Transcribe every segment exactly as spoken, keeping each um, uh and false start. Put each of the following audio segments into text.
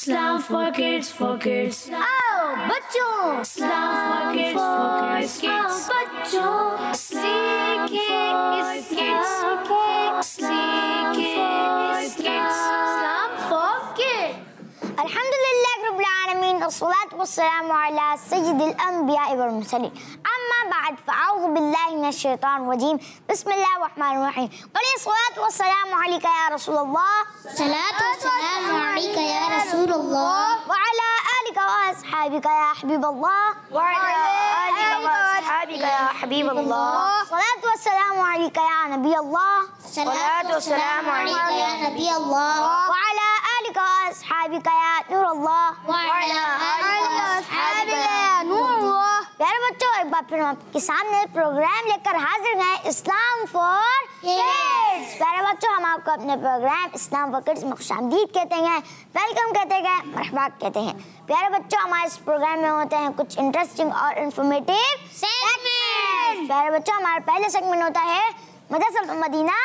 Islam for kids, for kids. आओ बच्चों, Islam for kids, for kids, kids. बच्चों सीखे इस सीखे इस kids. Islam for kids. अल्हम्दुलिल्लाह रब्बिल आलमीन वस्सलातु वस्सलामु अला सय्यिदिल अंबिया'i वल मुरसलीन अम्मा बाद फ़अऊज़ु बिल्लाहि मिनश शैतानिर रजीम बिस्मिल्लाहिर रहमानिर रहीम क़ुल सलातु वस्सलामु अलैका या रसूलल्लाह सलातु वस्सलामु अलैका या रसूलल्लाह व अला आलिका व अस्हाबिका या हबीबल्लाह व अला आलिका व अस्हाबिका या हबीबल्लाह. सलातु वस्सलामु अलैका या नबी अल्लाह सलातु वस्सलामु अलैका या नबी अल्लाह व अला आलिका व अस्हाबिका या नूर अल्लाह व अला आलिका व अस्हाबिका या नूर अल्लाह. प्यारे बच्चों, एक बार फिर हम आपके सामने प्रोग्राम लेकर हाजिर हैं इस्लाम फॉर किड्स. प्यारे बच्चों, हम आपको अपने प्रोग्राम इस्लाम फॉर किड्स में खुशामदीद कहते हैं, वेलकम कहते हैं, मरहबा कहते हैं. प्यारे बच्चों, हमारे इस प्रोग्राम में होते हैं कुछ इंटरेस्टिंग और इंफॉर्मेटिव सेगमेंट. प्यारे बच्चों, हमारा पहले सेगमेंट होता है मदरसा मदीना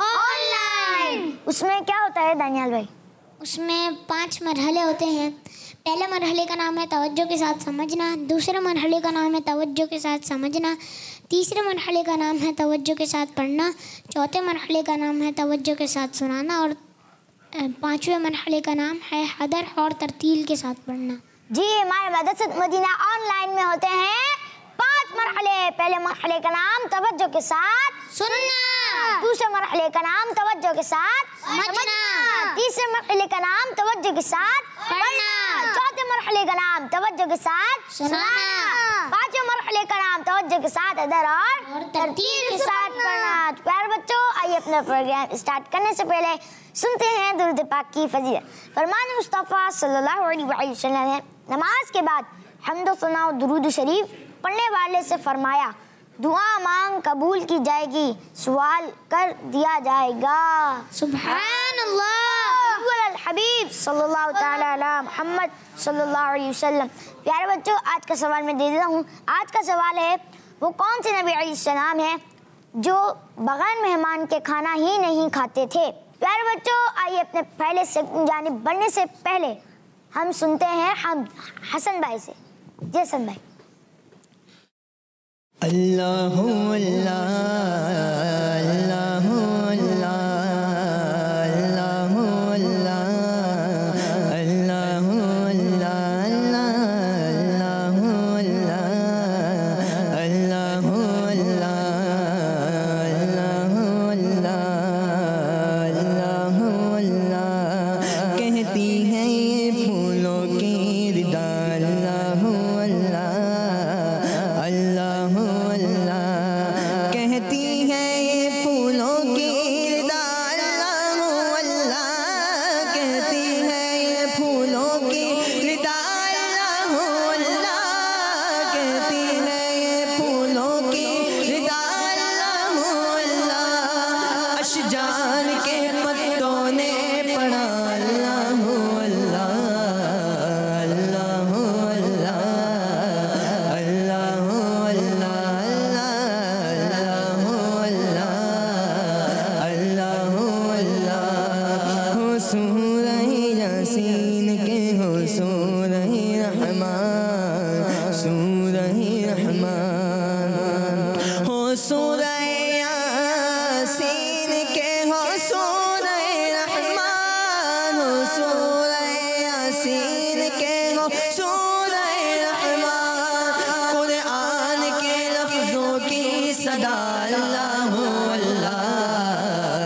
ऑनलाइन. उसमें क्या होता है दानियाल भाई? उसमें पांच मरहले होते हैं. पहले मरहले का नाम है तवज्जो के साथ समझना, दूसरे मरहले का नाम है तवज्जो के साथ समझना, तीसरे मरहले का नाम है तवज्जो के साथ पढ़ना, चौथे मरहले का नाम है तवज्जो के साथ सुनाना और पांचवें मरहले का नाम है हदर और तरतील के साथ पढ़ना. जी, हमारे मदरसा मदीना ऑनलाइन में होते हैं पांच मरहले. पहले मरहले का नाम तवज्जो के साथ सुनना, दूसरे मरहले का नाम तवज्जो के साथ समझना, तीसरे मरहले का नाम तवज्जो के साथ पढ़ना, चौथे मरहले का नाम तवज्जो के साथ सुनाना, पांचवें मरहले का नाम तवज्जो के साथ अदर और तरतीब के साथ पढ़ना. तो प्यारे बच्चों, आइए अपना प्रोग्राम स्टार्ट करने से पहले सुनते हैं दुरूद पाक की फजीलत. फरमान मुस्तफ़ा सल्लल्लाहु अलैहि वसल्लम ने नमाज के बाद हम्द व सना और दुरूद शरीफ पढ़ने वाले से फरमाया, दुआ मांग कबूल की जाएगी, सवाल कर दिया जाएगा. सुभान अल्लाह. हबीब सल्लल्लाहु ताला अला मुहम्मद सल्लल्लाहु अलैहि वसल्लम. प्यारे बच्चों, आज का सवाल मैं दे देता हूँ. आज का सवाल है, वो कौन से नबी अलैहिस्सलाम है जो बगैर मेहमान के खाना ही नहीं खाते थे? प्यारे बच्चों, आइए अपने पहले से जानिब बढ़ने से पहले हम सुनते हैं हम हसन भाई से. जी हसन भाई. अल्लाह अल्लाह अल्लाह अल्लाह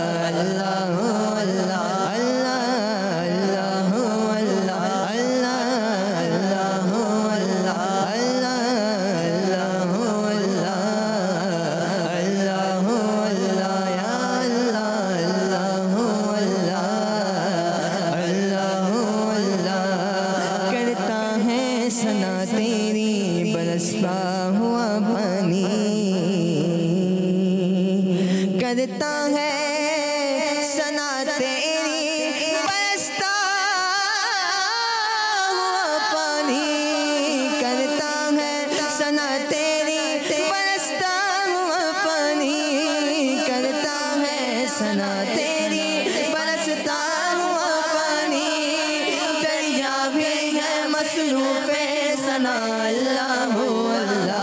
अल्लाह मसरूफ़े सना अल्लाह अल्लाह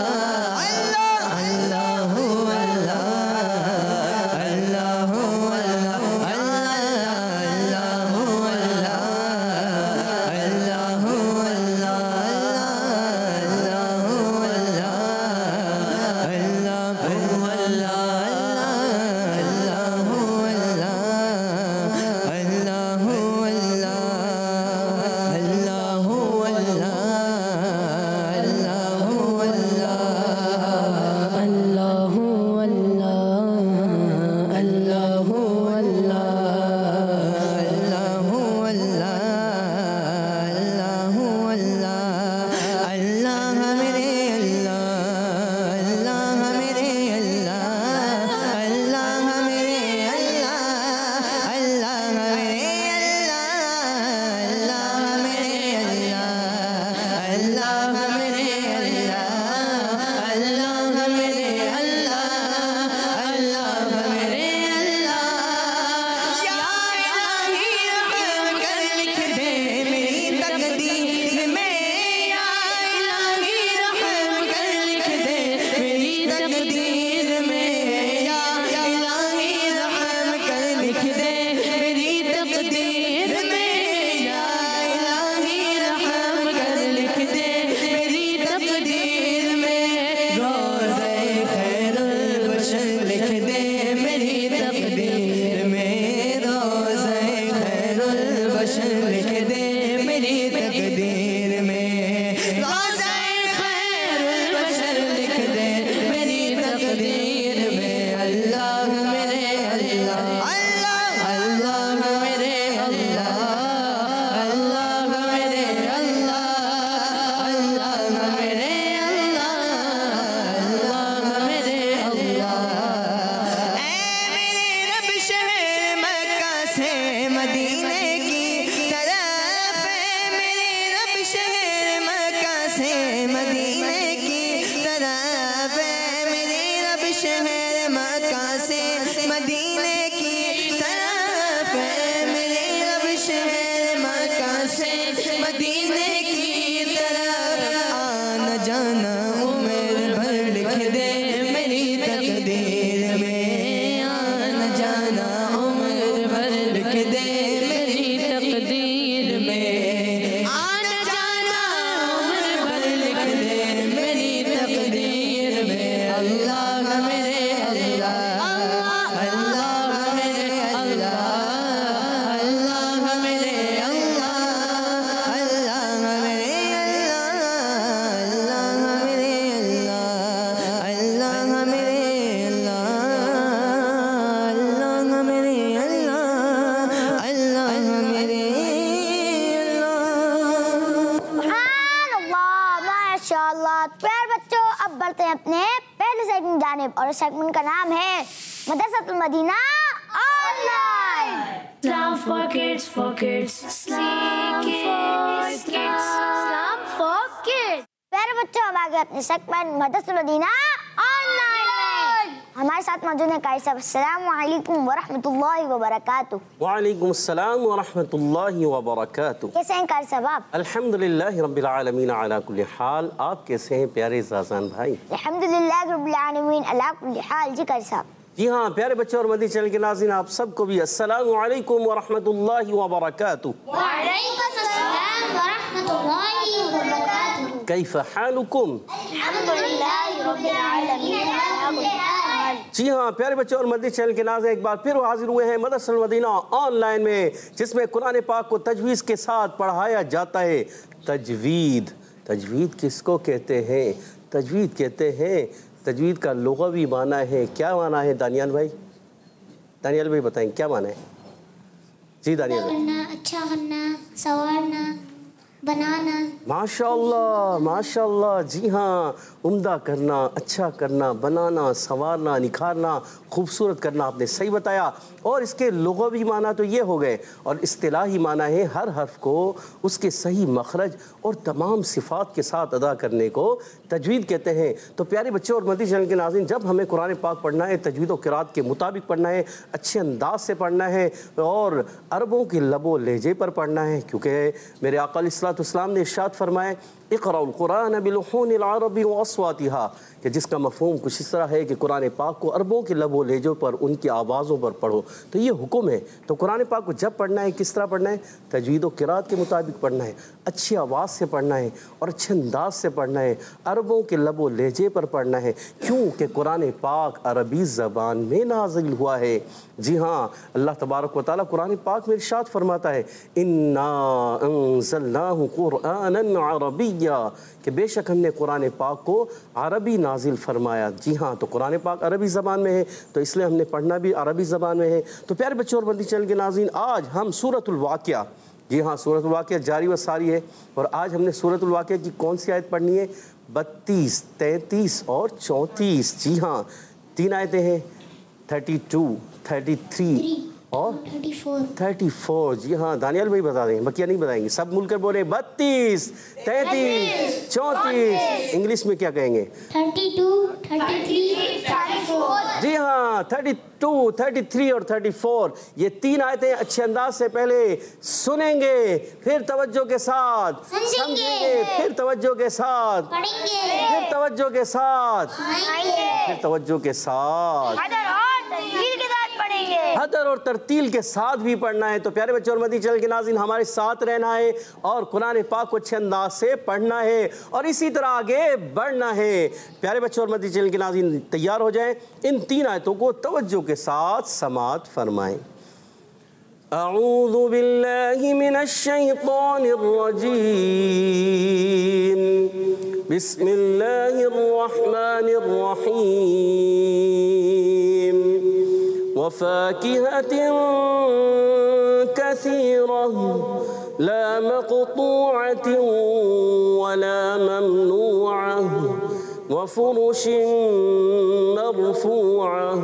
और सेगमेंट का नाम है Madrasatul Madina online. Islam for kids, for kids, Islam for kids, Islam for kids। प्यारे बच्चों, हम आ गए अपने सेगमेंट मदरसतुल मदीना ऑनलाइन में। हमारे साथ मौजूद है कारी साहब। अस्सलामु अलैकुम व रहमतुल्लाहि व बरकातुहू। वालेकुम अस्सलाम व रहमतुल्लाहि व बरकातुहू। कैसे हैं कारी साहब आप? अल्हम्दुलिल्लाह रब्बिल आलमीन अला कुल्ली हाल। आप कैसे हैं प्यारे ज़ाज़ान भाई? अल्हम्दुलिल्लाह रब्बिल आलमीन अला कुल्ली हाल। जी कारी साहब। जी हाँ प्यारे बच्चों और मदनी चैनल के नाज़रीन, आप सबको भी अस्सलामु अलैकुम व रहमतुल्लाहि व बरकातुहू। वालेकुम अस्सलाम व रहमतुल्लाहि व बरकातुहू। कैफ़ हालुकुम? अल्हम्दुलिल्लाह रब्बिल आलमीन अला कुल्ली हाल। जी हाँ प्यारे बच्चों और मदनी चैनल के नाज़रीन, एक बार फिर हाजिर हुए हैं मदरसतुल मदीना ऑनलाइन में, जिसमें कुरान पाक को तजवीज़ के साथ पढ़ाया जाता है। तजवीद, तजवीद किसको कहते हैं? तजवीद कहते हैं, तजवीद का लुग़वी माना है। क्या माना है दानियाल भाई? दानियाल भाई बताएं क्या माना है? जी दानियाल भाई। करना, अच्छा करना, संवारना, बनाना। माशाअल्लाह माशाअल्लाह। जी हाँ, उम्दा करना, अच्छा करना, बनाना, संवारना, निखारना, खूबसूरत करना, आपने सही बताया। और इसके लुग़वी माना तो ये हो गए, और इस्तिलाही माना है हर हर्फ को उसके सही मखरज और तमाम सिफ़ात के साथ अदा करने को तजवीद कहते हैं। तो प्यारे बच्चों और मदनी चैनल के नाज़रीन, जब हमें कुरान पाक पढ़ना है तजवीद और क़िराअत के मुताबिक पढ़ना है, अच्छे अंदाज से पढ़ना है और अरबों के लबो लहजे पर पढ़ना है, क्योंकि मेरे आका अलैहिस्सलातु अलैहिस्सलाम ने इरशाद फरमाया इक़राउल कुरान बिलुहूनिल अरबी व अस्वातिहा, कि जिसका मफ़हूम कुछ इस तरह है कि कुरान पाक को अरबों के लबो लहजों पर उनकी आवाज़ों पर पढ़ो। तो ये हुक्म है। तो कुरान पाक को जब पढ़ना है किस तरह पढ़ना है? तजवीद व क़िराअत के मुताबिक पढ़ना है, अच्छी आवाज़ से पढ़ना है और अच्छे अंदाज से पढ़ना है, अरबों के लबो लहजे पर पढ़ना है। क्यों कि कुरान पाक अरबी ज़बान में नाज़िल हुआ है। जी हाँ, अल्लाह तबारक व तआला कुरान पाक में इरशाद फरमाता है इन्ना अंज़लनाहु क़ुरआनन अरबिय्या, कि बेशक हमने कुरान पाक को अरबी नाजिल फरमाया। जी हाँ, तो कुरान पाक अरबी ज़बान में है तो इसलिए हमने पढ़ना भी अरबी ज़बान में है। तो प्यारे बच्चों और मदनी चैनल के नाज़रीन, आज हम सूरतुल वाक़िया, जी हाँ सूरतुल वाक़िया जारी व सारी है, और आज हमने सूरतुल वाक़िया की कौन सी आयत पढ़नी है? बत्तीस, तैंतीस और चौंतीस। जी हाँ, तीन आयतें हैं, थर्टी टू, थर्टी थ्री और थर्टी फोर। Thirty four. जी हाँ, दानियाल भाई बता देंगे, बकिया नहीं बताएंगे, सब मिलकर बोले बत्तीस, तैंतीस, चौंतीस। इंग्लिश में क्या कहेंगे? Thirty two, thirty three, thirty four. जी हाँ, थर्टी टू, थर्टी थ्री और थर्टी फोर। ये तीन आयतें अच्छे अंदाज से पहले सुनेंगे, फिर तवज्जो के साथ समझेंगे, फिर तवज्जो के साथ पढ़ेंगे, फिर तवज्जो के साथ सुनाएंगे, फिर तवज्जो के साथ हदर और तरतील के साथ भी पढ़ना है। तो प्यारे बच्चों और मदनी चैनल के नाज़रीन, हमारे साथ रहना है और कुरान पाक को अच्छे अंदाज से पढ़ना है और इसी तरह आगे बढ़ना है। प्यारे बच्चों और मदनी चैनल के नाज़रीन, तैयार हो जाएं, इन तीन आयतों को तवज्जो के साथ समाअत फरमाएं। अऊज़ु बिल्लाहि मिनश शैतानिर रजीम, बिस्मिल्लाहिर रहमानिर रहीम, वफ़ाकिहतिन कसीरह ला मक़तूअतिन वला ममनूअह वफ़ुरुशिन मरफ़ूअह।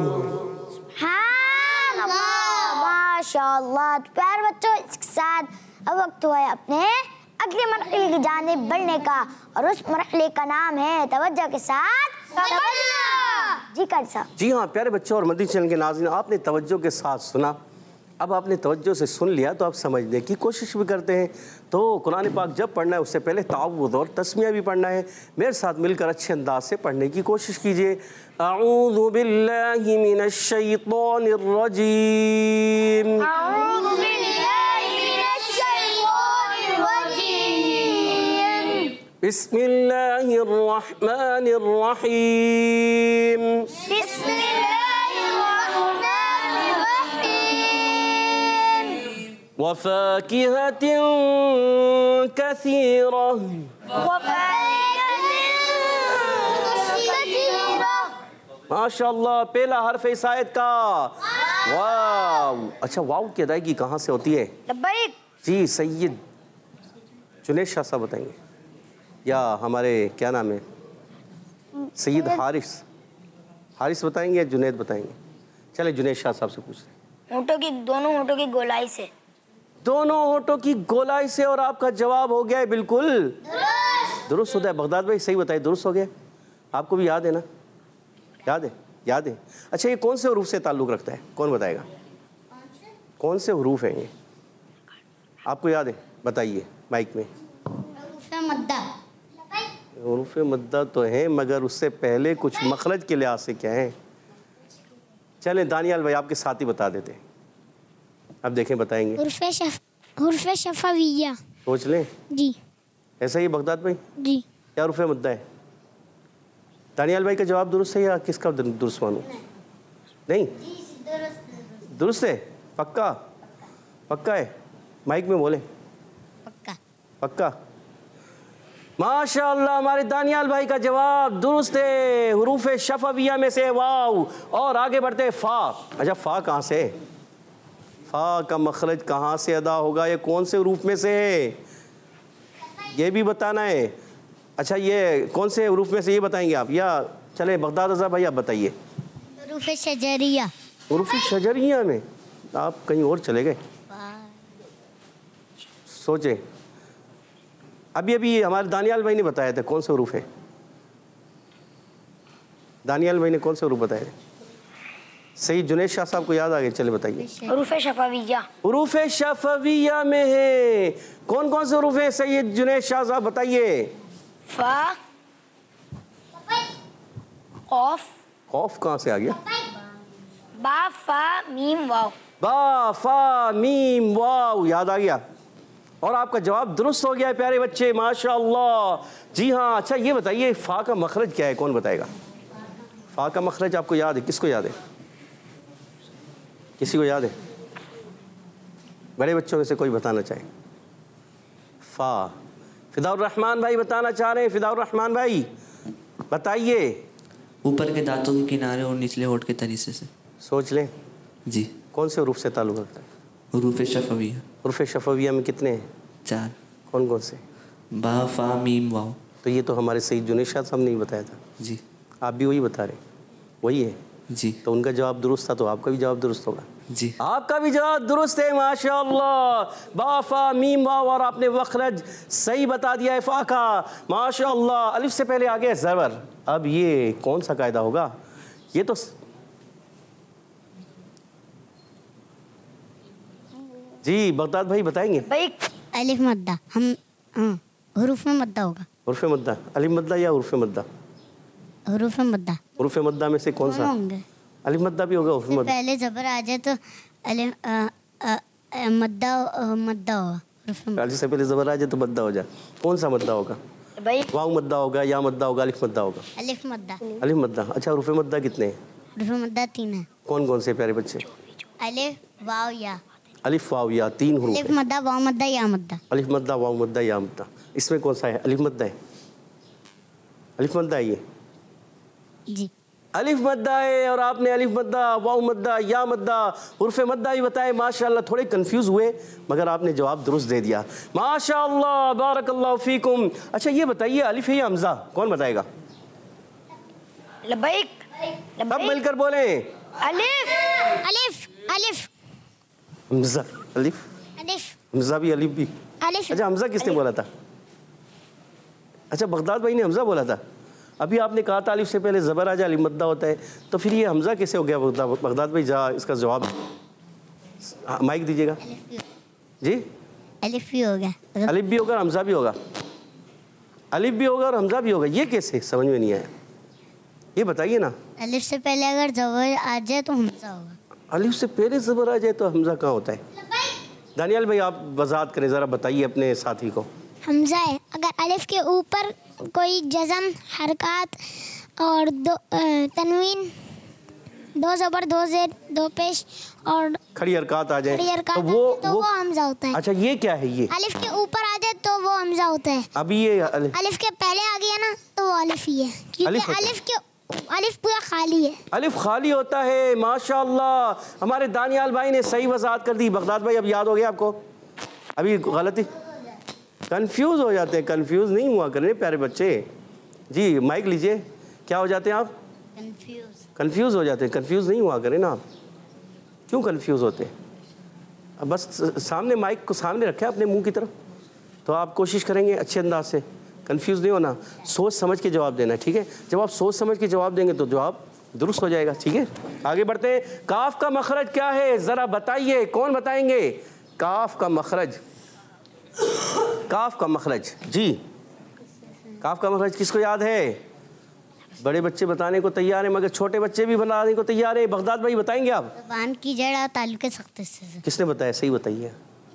माशाअल्लाह। तो प्यारे बच्चों, इसके साथ अब वक्त हुआ है अपने अगले मरहले की जानिब बढ़ने का, और उस मरहले का नाम है तवज्जो के साथ समझना। जी कर साहब। जी हाँ प्यारे बच्चों और मदनी चैनल के नाज़रीन, आपने तवज्जो के साथ सुना, अब आपने तवज्जो से सुन लिया तो आप समझने की कोशिश भी करते हैं। तो कुरान पाक जब पढ़ना है उससे पहले तावुज़ और तस्मिया भी पढ़ना है। मेरे साथ मिलकर अच्छे अंदाज से पढ़ने की कोशिश कीजिए। अऊज़ु बिल्लाहि मिनश शैतानिर रजीम, अऊज़ु बिल्लाहि मिनश शैतानिर रजीम, बिस्मिल्लाहिर रहमानिर रहीम, बिस्मिल्लाहिर रहमानिर रहीम, वफ़ाकिहतिन कसीरह। माशाअल्लाह, पहला हर्फ इस आयत का वाव। अच्छा, वाव की अदायगी कहाँ से होती है? जी, सैयद जुनैद शाह साहब बताएंगे, या हमारे क्या नाम है सैयद हारिस हारिस बताएंगे या जुनैद बताएंगे? चले जुनैद शाह साहब से पूछते हैं। होठों की, दोनों होठों की गोलाई से। दोनों होठों की गोलाई से, और आपका जवाब हो गया है बिल्कुल दुरुस्त होता है। बगदाद भाई सही बताइए, दुरुस्त हो गया? आपको भी याद है ना? याद है? याद है। अच्छा, ये कौन से हरूफ से ताल्लुक़ रखता है? कौन बताएगा? कौन से हरूफ हैं ये? आपको याद है? बताइए माइक में। हरूफ मद्दा तो है, मगर उससे पहले कुछ मखरज के लिहाज से क्या है? चलें दानियाल भाई आपके साथ ही बता देते हैं। अब देखें, बताएंगे। हुर्फ़े शफ हुर्फ़े शफ़ाविया। सोच लें। जी। ऐसा ही बगदाद भाई? जी। क्या हरूफ मद्दा है? दानियाल भाई का जवाब दुरुस्त है या किसका दुरुस्त मानूं? नहीं, दुरुस्त है? पक्का? पक्का है? माइक में बोले। पक्का। पक्का? माशाअल्लाह, हमारे दानियाल भाई का जवाब दुरुस्त है। हुरूफ शफविया में से वाव। और आगे बढ़ते फा। अच्छा, फा कहाँ से? फा का मखरज कहाँ से अदा होगा? ये कौन से हुरूफ में से है? ये भी बताना है। अच्छा, ये कौन से हुरूफ में से, ये बताएंगे आप, या चले बगदाद रज़ा भाई आप बताइए। हुरूफ शजरिया। हुरूफ शजरिया में? आप कहीं और चले गए, सोचे। अभी अभी हमारे दानियाल भाई ने बताया था कौन सा हरूफ है। दानियाल भाई ने कौन सा हरूफ बताया? सही जुनेद शाह साहब को याद आ गए, चले बताइए। हरूफ शफविया। हरूफ शफविया में है कौन कौन से हरूफ है सैयद जुनेद शाह साहब बताइए। फा, कौफ। खौफ कहाँ से आ गया? बा, फा, मीम, वाव। बा फा मीम वाव, याद आ गया और आपका जवाब दुरुस्त हो गया है प्यारे बच्चे, माशाअल्लाह। जी हाँ, अच्छा ये बताइए फा का मखरज क्या है, कौन बताएगा? फा का मखरज आपको याद है? किसको याद है? किसी को याद है? बड़े बच्चों में से कोई बताना चाहे? फा, फिदाउर रहमान भाई बताना चाह रहे हैं। फिदाउर रहमान भाई बताइए। ऊपर के दांतों के किनारे और निचले होठ के तरीसे से। सोच लें जी। कौन से हरूफ से ताल्लुक़ रखता है? हरूफ शफविया। हरूफ शफविया में कितने हैं? चार। कौन कौन से? बा फा मीम वाव। तो ये तो हमारे सईद जुनेद शाह साहब ने ही बताया था। जी। आप भी वही बता रहे, वही है? जी। तो उनका जवाब दुरुस्त था तो आपका भी जवाब दुरुस्त होगा। जी। आपका भी जवाब दुरुस्त है माशाअल्लाह। बा फा मीम वाव और आपने मखरज सही बता दिया है फा का, माशाअल्लाह। अलिफ से पहले आ गया ज़बर। अब ये कौन सा कायदा होगा? ये तो जी बगदाद भाई बताएंगे। भाई अलिफ मद्दा, हम हाँ हरूफ में मद्दा होगा। उर्फ़ मद्दा, अलिफ मद्दा या उर्फ़ मद्दा? हरूफ में मद्दा। उर्फ़ मद्दा में से कौन सा? होंगे। अलिफ मद्दा भी होगा, उर्फ़ मद्दा। पहले जबर आ जाए तो अलिफ अ, अ, अ, मद्दा अ, मद्दा होगा। हरूफ में अलिफ से पहले ज़बर आ जाए तो मद्दा हो जाए। कौन सा मद्दा होगा? भाई वाव मद्दा होगा, या मद्दा होगा, अलिफ मद्दा होगा? अलिफ मद्दा। अलिफ मद्दा। अच्छा उर्फ़ मद्दा कितने हैं? हरूफ मद्दा तीन है। कौन कौन से प्यारे बच्चे? अलिफ वाव या। अलिफ वाव या, तीन हरूफ अलिफ हैं। मद्दा वाव मद्दा या मद्दा। अलिफ मद्दा वाव मद्दा या मद्दा, इसमें कौन सा है? अलिफ मद्दा है। अलिफ मद्दा है ये, जी। अलिफ मद्दा है। और आपने अलिफ मद्दा वाव मद्दा या मद्दा उर्फ़ मद्दा ही बताए, माशाअल्लाह। थोड़े कंफ्यूज हुए मगर आपने जवाब दुरुस्त दे दिया, माशाअल्लाह, बारकल्लाहु फीकुम। अच्छा ये बताइए अलिफ है या हमज़ा, कौन बताएगा? लबैक। सब मिलकर बोलें। अलिफ। अलिफ अलिफ हमज़ा, अलिफ, अलिफ हमज़ा भी, अलिफ भी। अलिफ। अच्छा हमज़ा किसने बोला था? अच्छा बगदाद भाई ने हमज़ा बोला था। अभी आपने कहा था अलिफ से पहले ज़बर आ जाए अलिफ मद्दा होता है, तो फिर ये हमज़ा कैसे हो गया? बगदाद बगदाद भाई जा इसका जवाब माइक दीजिएगा जी। अलिफ भी हो गया। अलिफ भी होगा, हमज़ा भी होगा। अलिफ भी होगा और हमज़ा भी होगा, ये कैसे? समझ में नहीं आया, ये बताइए ना। अलिफ से पहले अगर जबर आ जाए तो हमजा होगा। अलिफ से पहले ज़बर आ जाए तो हमज़ा कहाँ होता है? दानियाल भाई आप वजाहत करें ज़रा, बताइए अपने साथी को। हमजा है अगर अलिफ के ऊपर कोई जज़म, हरकत और दो अ, तनवीन, दो ज़बर, दो ज़ेर, दो पेश और खड़ी हरकत आ जाए खड़ी हरकत तो आ वो जाए तो वो हमजा होता है। अच्छा ये क्या है? ये अलिफ के ऊपर आ जाए तो वो हमजा होता है। अभी ये अलिफ, अलिफ के पहले आ गया ना तो वो अलिफ ही है, क्योंकि अलिफ होता है। अलिफ के अलिफ पूरा खाली है। अलिफ खाली होता है, माशाअल्लाह। हमारे दानियाल भाई ने सही वजाहत कर दी। बगदाद भाई अब याद हो गया आपको? अभी गलती, कंफ्यूज हो जाते हैं। कंफ्यूज नहीं हुआ करें प्यारे बच्चे जी। माइक लीजिए। क्या हो जाते हैं आप? कंफ्यूज। कंफ्यूज हो जाते हैं। कंफ्यूज नहीं हुआ करें ना आप। क्यों कंफ्यूज होते हैं? अब बस सामने माइक को सामने रखें अपने मुंह की तरफ, तो आप कोशिश करेंगे अच्छे अंदाज से। कंफ्यूज नहीं होना, सोच समझ के जवाब देना है, ठीक है? जब आप सोच समझ के जवाब देंगे तो जवाब दुरुस्त हो जाएगा, ठीक है? आगे बढ़ते हैं। काफ का मखरज क्या है ज़रा बताइए, कौन बताएंगे? काफ का मखरज, काफ का मखरज जी। काफ का मखरज किसको याद है? बड़े बच्चे बताने को तैयार हैं मगर छोटे बच्चे भी बनाने को तैयार है। बगदाद भाई बताएंगे आप? ज़बान की जड़ और ताल्लुक़ सख्त हिस्से से। किसने बताया? सही बताइए।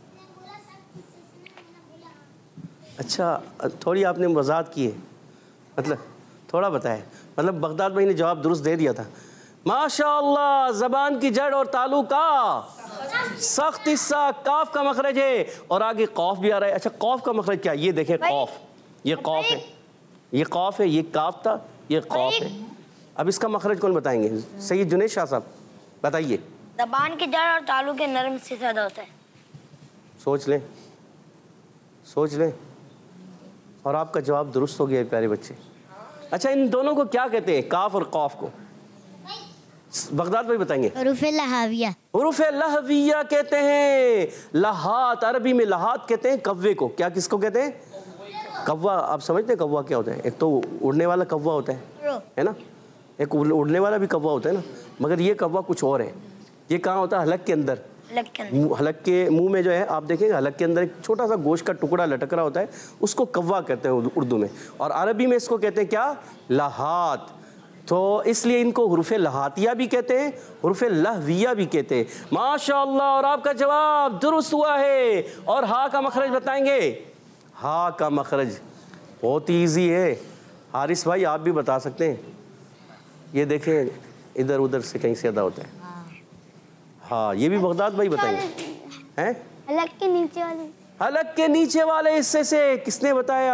अच्छा थोड़ी आपने वजाहत की है, मतलब थोड़ा बताया, मतलब बगदाद भाई ने जवाब दुरुस्त दे दिया था, माशाअल्लाह। ज़बान की जड़ और तालु का सख्त हिस्सा काफ का मखरज है। और आगे कौफ भी आ रहा है। अच्छा कौफ का मखरज क्या है? ये देखें कौफ, ये कौफ है, ये कौफ है, ये काफ था, ये कौफ है। अब इसका मखरज कौन बताएंगे? सैयद जुनेद शाह साहब बताइए। ज़बान की जड़ और तालु के नरम से ज़्यादा होता है। सोच लें, सोच लें। और आपका जवाब दुरुस्त हो गया प्यारे बच्चे। अच्छा इन दोनों को क्या कहते हैं? काफ और कौफ को बगदाद भाई बताएंगे। हरूफ लहाविया। हरूफ लहविया कहते हैं। लहात, अरबी में लहात कहते हैं कव्वे को। क्या किसको कहते हैं? कव्वा। आप समझते हैं कव्वा क्या होता है? एक तो उड़ने वाला कव्वा होता है, है ना? एक उड़ने वाला भी कौवा होता है ना, मगर ये कौवा कुछ और है। ये कहाँ होता है? हलक के अंदर। हलक के मुंह में जो है आप देखेंगे, हलक के अंदर एक छोटा सा गोश्त का टुकड़ा लटक रहा होता है, उसको कौवा कहते हैं उर्दू में, और अरबी में इसको कहते हैं क्या? लहात। तो इसलिए इनको हुरूफ लहातिया भी कहते हैं, हुरूफ लहविया भी कहते हैं। माशाअल्लाह। और आपका जवाब दुरुस्त हुआ है। और हा का मखरज बताएंगे? हा का मखरज बहुत ईजी है। हारिस भाई आप भी बता सकते हैं। ये देखें, इधर उधर से कहीं से अदा होता है। हाँ, ये भी बगदाद भाई बताएंगे। हैं? हलक के नीचे वाले। हलक के नीचे वाले हिस्से से किसने बताया?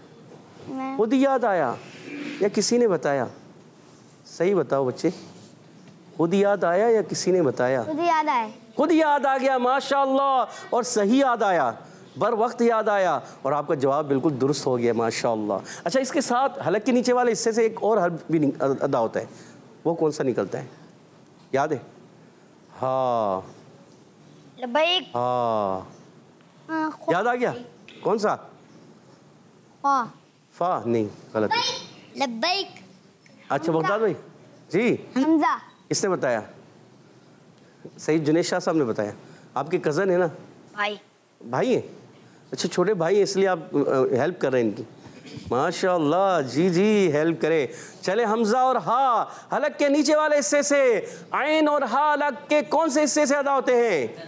खुद याद आया या किसी ने बताया? सही बताओ बच्चे, खुद याद आया या किसी ने बताया? खुद याद आया। खुद याद आ गया, माशाअल्लाह। और सही याद आया, बर वक्त याद आया, और आपका जवाब बिल्कुल दुरुस्त हो गया, माशाअल्लाह। अच्छा, इसके साथ हलक के नीचे वाले हिस्से से एक और हर्फ भी अदा होता है, वो कौन सा निकलता है? याद है? हाँ लब्बैक। हाँ, हाँ, याद आ गया। कौन सा? फा। फा नहीं, गलत। लब्बैक। अच्छा बगदाद भाई जी, हमजा। किसने बताया? सही, जुनेद शाह साहब ने बताया। आपके कज़न है ना? भाई। भाई हैं? अच्छा, छोटे भाई हैं, इसलिए आप हेल्प कर रहे हैं इनकी। माशाअल्लाह, जी जी हेल्प करे। चले, हमजा और हा हलक के नीचे वाले हिस्से से, आइन और हा हलक के कौन से हिस्से से अदा होते हैं?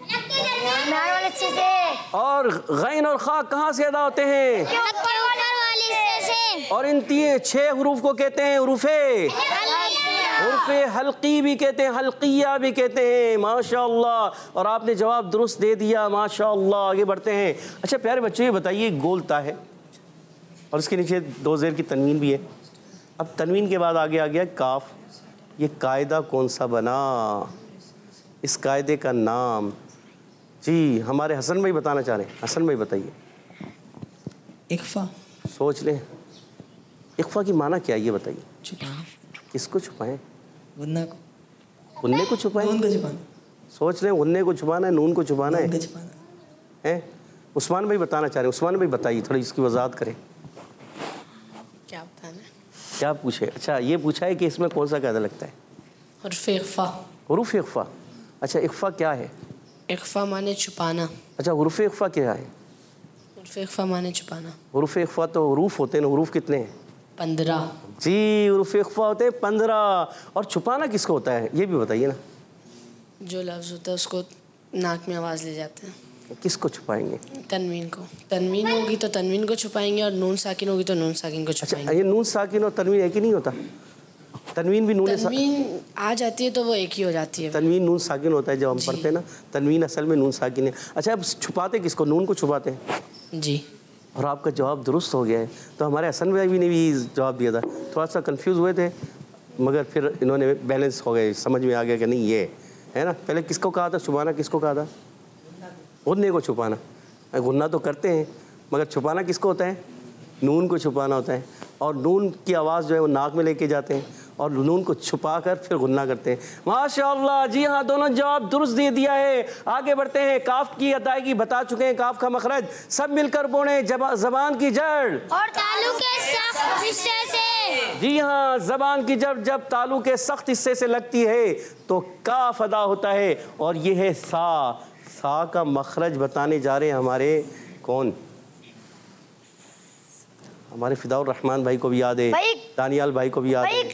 वाले हिस्से से। और गैन और खा कहाँ से अदा होते हैं? वाले हिस्से से। और इन तीन छह हुरूफ को कहते हैं हुरूफे हुरूफे हल्की भी कहते हैं, हल्किया भी कहते हैं। माशाअल्लाह। और आपने जवाब दुरुस्त दे दिया, माशाअल्लाह। आगे बढ़ते हैं। अच्छा प्यारे बच्चों, ये बताइए, गोलता है और इसके नीचे दो ज़ेर की तनवीन भी है। अब तनवीन के बाद आगे आ गया काफ। ये कायदा कौन सा बना? इस कायदे का नाम? जी, हमारे हसन भाई बताना चाह रहे हैं। हसन भाई बताइए। इख्फा। सोच लें, इख्फा की माना क्या है ये बताइए। छुपाना। किसको छुपाएं? गुन्ना को। गुन्ने को छुपाएं? नून को छुपाना। सोच लें, गुन्ने को छुपाना है, नून को छुपाना है, नून को छुपाना है? उस्मान भाई बताना चाह रहे हैं। उस्मान भाई बताइए, थोड़ी इसकी वजाहत करें। क्या बताना? क्या पूछे? अच्छा, ये पूछा है कि इसमें कौन सा कायदा लगता है? हुरूफ इख्फा। हुरूफ इख्फा। अच्छा, इख्फा क्या है? इख्फा माने छुपाना। अच्छा, हुरूफ इख्फा क्या है? हुरूफ इख्फा माने छुपाना। हुरूफ इख्फा तो हुरूफ होते हैं ना, हुरूफ कितने हैं? पंद्रह। जी, हुरूफ इख्फा होते हैं पंद्रह। और छुपाना किसको होता है ये भी बताइए ना। जो लफ्ज़ होता है उसको नाक में आवाज़ ले जाते हैं। किसको छुपाएंगे? तनवीन को। तनवीन होगी तो तनवीन को छुपाएंगे, और नून साकिन होगी तो नून साकिन को अच्छा, छुपाएंगे। ये नून साकिन और तनवीन एक ही नहीं होता? तनवीन भी नून तनवीन आ जाती है तो वो एक ही हो जाती है। तनवीन नून साकिन होता है जब हम पढ़ते हैं ना। तनवीन असल में नून साकिन है। अच्छा, अब छुपाते किसको? नून को छुपाते हैं। जी। और आपका जवाब दुरुस्त हो गया है। तो हमारे हसन भाई भी ने भी जवाब दिया था। थोड़ा सा कंफ्यूज हुए थे, मगर फिर इन्होंने बैलेंस हो गए, समझ में आ गया कि नहीं ये है ना। पहले किसको कहा था छुपाना? किसको कहा था? गुन्ने को छुपाना। गुन्ना तो करते हैं, मगर छुपाना किसको होता है? नून को छुपाना होता है। और नून की आवाज़ जो है वो नाक में लेके जाते हैं, और नून को छुपा कर फिर गुन्ना करते हैं। माशाअल्लाह। जी हाँ, दोनों जवाब दुरुस्त दे दिया है। आगे बढ़ते हैं। काफ की अदायगी बता चुके हैं, काफ का मखरज। सब मिलकर बोले, जबान की जड़ और तालु के सख्त हिस्से से। जी हाँ, जबान की जब जब तालु के सख्त हिस्से से लगती है तो काफ अदा होता है, और ये है सा। सा का मखरज बताने जा रहे हैं हमारे कौन? हमारे फिदाउर रहमान भाई को भी याद है, दानियाल भाई को भी याद है।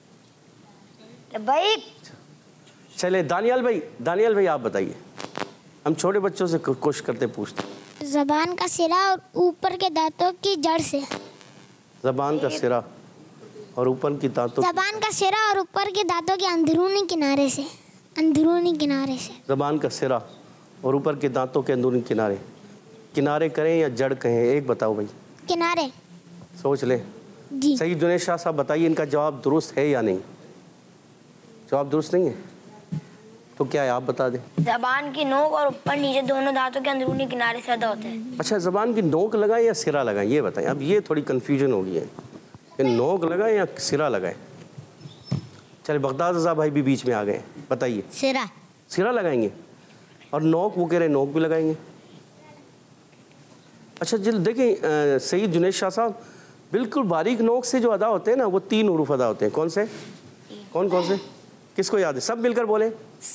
भाई चले दानियाल भाई, दानियाल भाई आप बताइए। हम छोटे बच्चों से कोशिश करते पूछते। जबान का सिरा और ऊपर के दांतों की जड़ से। जबान का सिरा और ऊपर की दांतों जबान का सिरा और ऊपर के दांतों के अंदरूनी किनारे से। अंदरूनी किनारे से। जबान का सिरा और ऊपर के दांतों के अंदरूनी किनारे। किनारे करें या जड़ कहें, एक बताओ भाई। किनारे। सोच ले। जी। सही। जुनेद शाह साहब बताइए, इनका जवाब दुरुस्त है या नहीं? जवाब दुरुस्त नहीं है तो क्या है, आप बता दें। जबान की नोक और ऊपर नीचे दोनों दांतों के अंदरूनी किनारे से अदा होते हैं। अच्छा, जबान की नोक लगाए या सिरा लगाए, ये बताएं। अब ये थोड़ी कंफ्यूजन हो गई है, ये नोक लगाए या सिरा लगाए। चले, बगदाद रज़ा भाई भी बीच में आ गए, बताइए। सिरा। सिरा लगाएंगे। और नोक, वो कह रहे नोक भी लगाएंगे। अच्छा जी, देखिए सईद जुनेद शाह साहब, बिल्कुल बारीक नोक से जो अदा होते हैं ना, वो तीन हुरूफ अदा होते हैं। कौन से? कौन कौन से? किसको याद है? सब मिलकर बोले।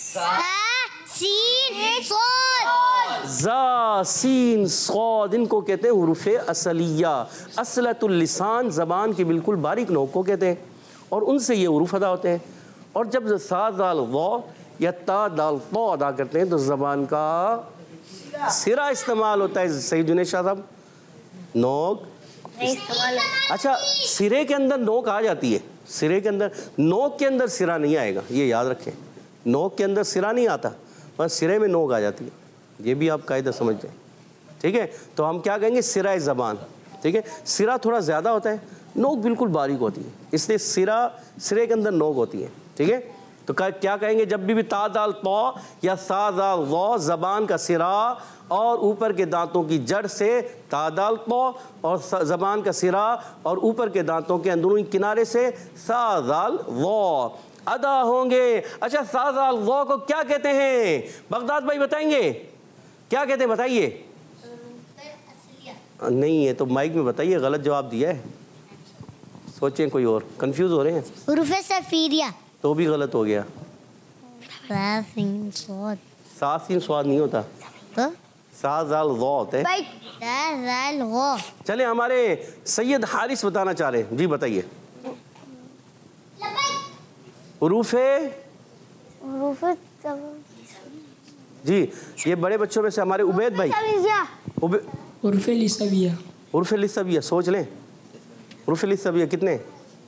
ज़ा सीन सौद, इनको कहते हैं हुरूफ असलिया। असलतुल लिसान, ज़बान की बिल्कुल बारीक नोक को कहते हैं, और उनसे ये हुरूफ अदा होते हैं। और जब सा दाल वा या ता दाल तो अदा करते हैं तो ज़बान का सिरा इस्तेमाल होता है। सही जुनेद शाह साहब? नोक अच्छा, सिरे के अंदर नोक आ जाती है, सिरे के अंदर, नोक के अंदर सिरा नहीं आएगा, ये याद रखें। नोक के अंदर सिरा नहीं आता, बस सिरे में नोक आ जाती है, ये भी आप कायदा समझ जाए, ठीक है। तो हम क्या कहेंगे? सिरा ज़बान, ठीक है। सिरा थोड़ा ज़्यादा होता है, नोक बिल्कुल बारीक होती है, इसलिए सिरा, सिरे के अंदर नोक होती है, ठीक है। तो क्या कहेंगे? जब भी भी ता दाल तो या सा दाल वो, ज़बान का सिरा और ऊपर के दांतों की जड़ से ता दाल तो, और ज़बान का सिरा और ऊपर के दांतों के अंदरूनी किनारे से सा दाल वो अदा होंगे। अच्छा, सा दाल वो को क्या कहते हैं? बगदाद भाई बताएंगे क्या कहते हैं? बताइए। नहीं है तो माइक में बताइए, गलत जवाब दिया है, सोचें कोई और, कंफ्यूज हो रहे हैं। हुरूफ़े सफ़ीरिया तो भी गलत हो गया। सासीन स्वाद, सासीन स्वाद नहीं होता, तो सा दाल वो होते हैं। दाल वो। चले, हमारे सैयद हारिस बताना चाह रहे हैं, जी बताइए। हुरूफ़े जी, ये बड़े बच्चों में से हमारे उबैद भाई। हुरूफ़े लिसविया। हुरूफ़े लिसविया, सोच लें। हुरूफ़े लिसविया कितने?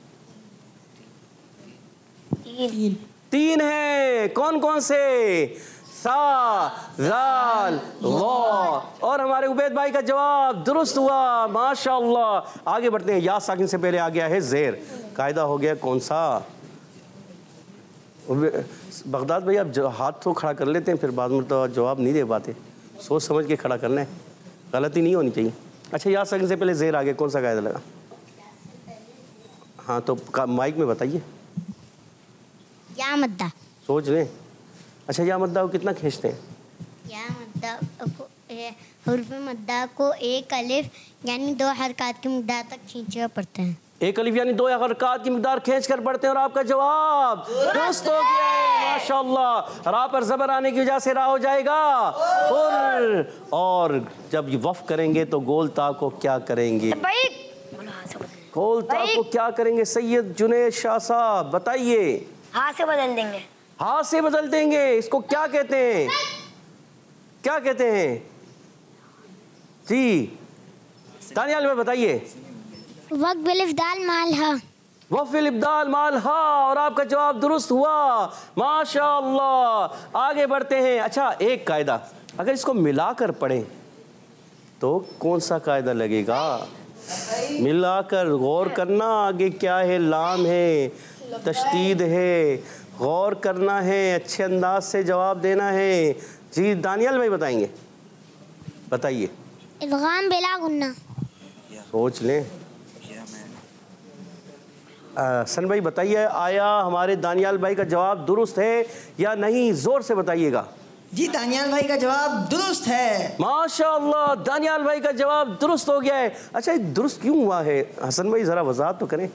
तीन। तीन है। कौन कौन से? सा जाल वो। और हमारे उबैद भाई का जवाब दुरुस्त हुआ, माशाअल्लाह। आगे बढ़ते हैं। या साकिन से पहले आ गया है जेर। कायदा हो गया कौन सा? बगदाद भाई आप हाथ तो खड़ा कर लेते हैं, फिर बाद में तो जवाब नहीं दे पाते, सोच समझ के खड़ा करना है, गलती नहीं होनी चाहिए। अच्छा, या साकिन से पहले जेर आ गया, कौन सा कायदा लगा? हाँ तो माइक में बताइए। या मद्दा। सोच लें। अच्छा, या मद्दा को कितना खींचते हैं? या मद्दा को, हुरूफ़े मद्दा को एक अलिफ यानी दो हरकत की मिक़दार तक खींचना पड़ता है। एक अलिफ यानी दो हरकत की मिक़दार खींच कर पढ़ते हैं, और आपका जवाब दुरुस्त हो गया है, माशाअल्लाह। रा पर ज़बर आने की वजह से रा हो जाएगा और, और जब ये वफ़ करेंगे तो गोल ता को क्या करेंगे? गोल ता को क्या करेंगे? सैयद जुनेद शाह साहब बताइए। हाथ से बदल देंगे। हाथ से बदल देंगे, इसको क्या कहते हैं? क्या कहते हैं जी? दानियाल में बताइए। वक़्त बिल इफ़दाल माल हा। वक़्त बिल इफ़दाल माल हा, और आपका जवाब दुरुस्त हुआ, माशाअल्लाह। आगे बढ़ते हैं। अच्छा, एक कायदा अगर इसको मिलाकर पढ़ें तो कौन सा कायदा लगेगा? मिलाकर गौर करना, आगे क्या है? लाम है, तशदीद है, गौर करना है, अच्छे अंदाज से जवाब देना है। जी दानियाल भाई बताएंगे, बताइए। इदगाम बिला गुन्ना। सोच लें। सन भाई बताइए, आया हमारे दानियाल भाई का जवाब दुरुस्त है या नहीं? जोर से बताइएगा। जी दानियाल भाई का जवाब दुरुस्त है। माशाअल्लाह, दानियाल भाई का जवाब दुरुस्त हो गया है। अच्छा, ये दुरुस्त क्यों हुआ है? हसन भाई ज़रा वजाहत तो करें।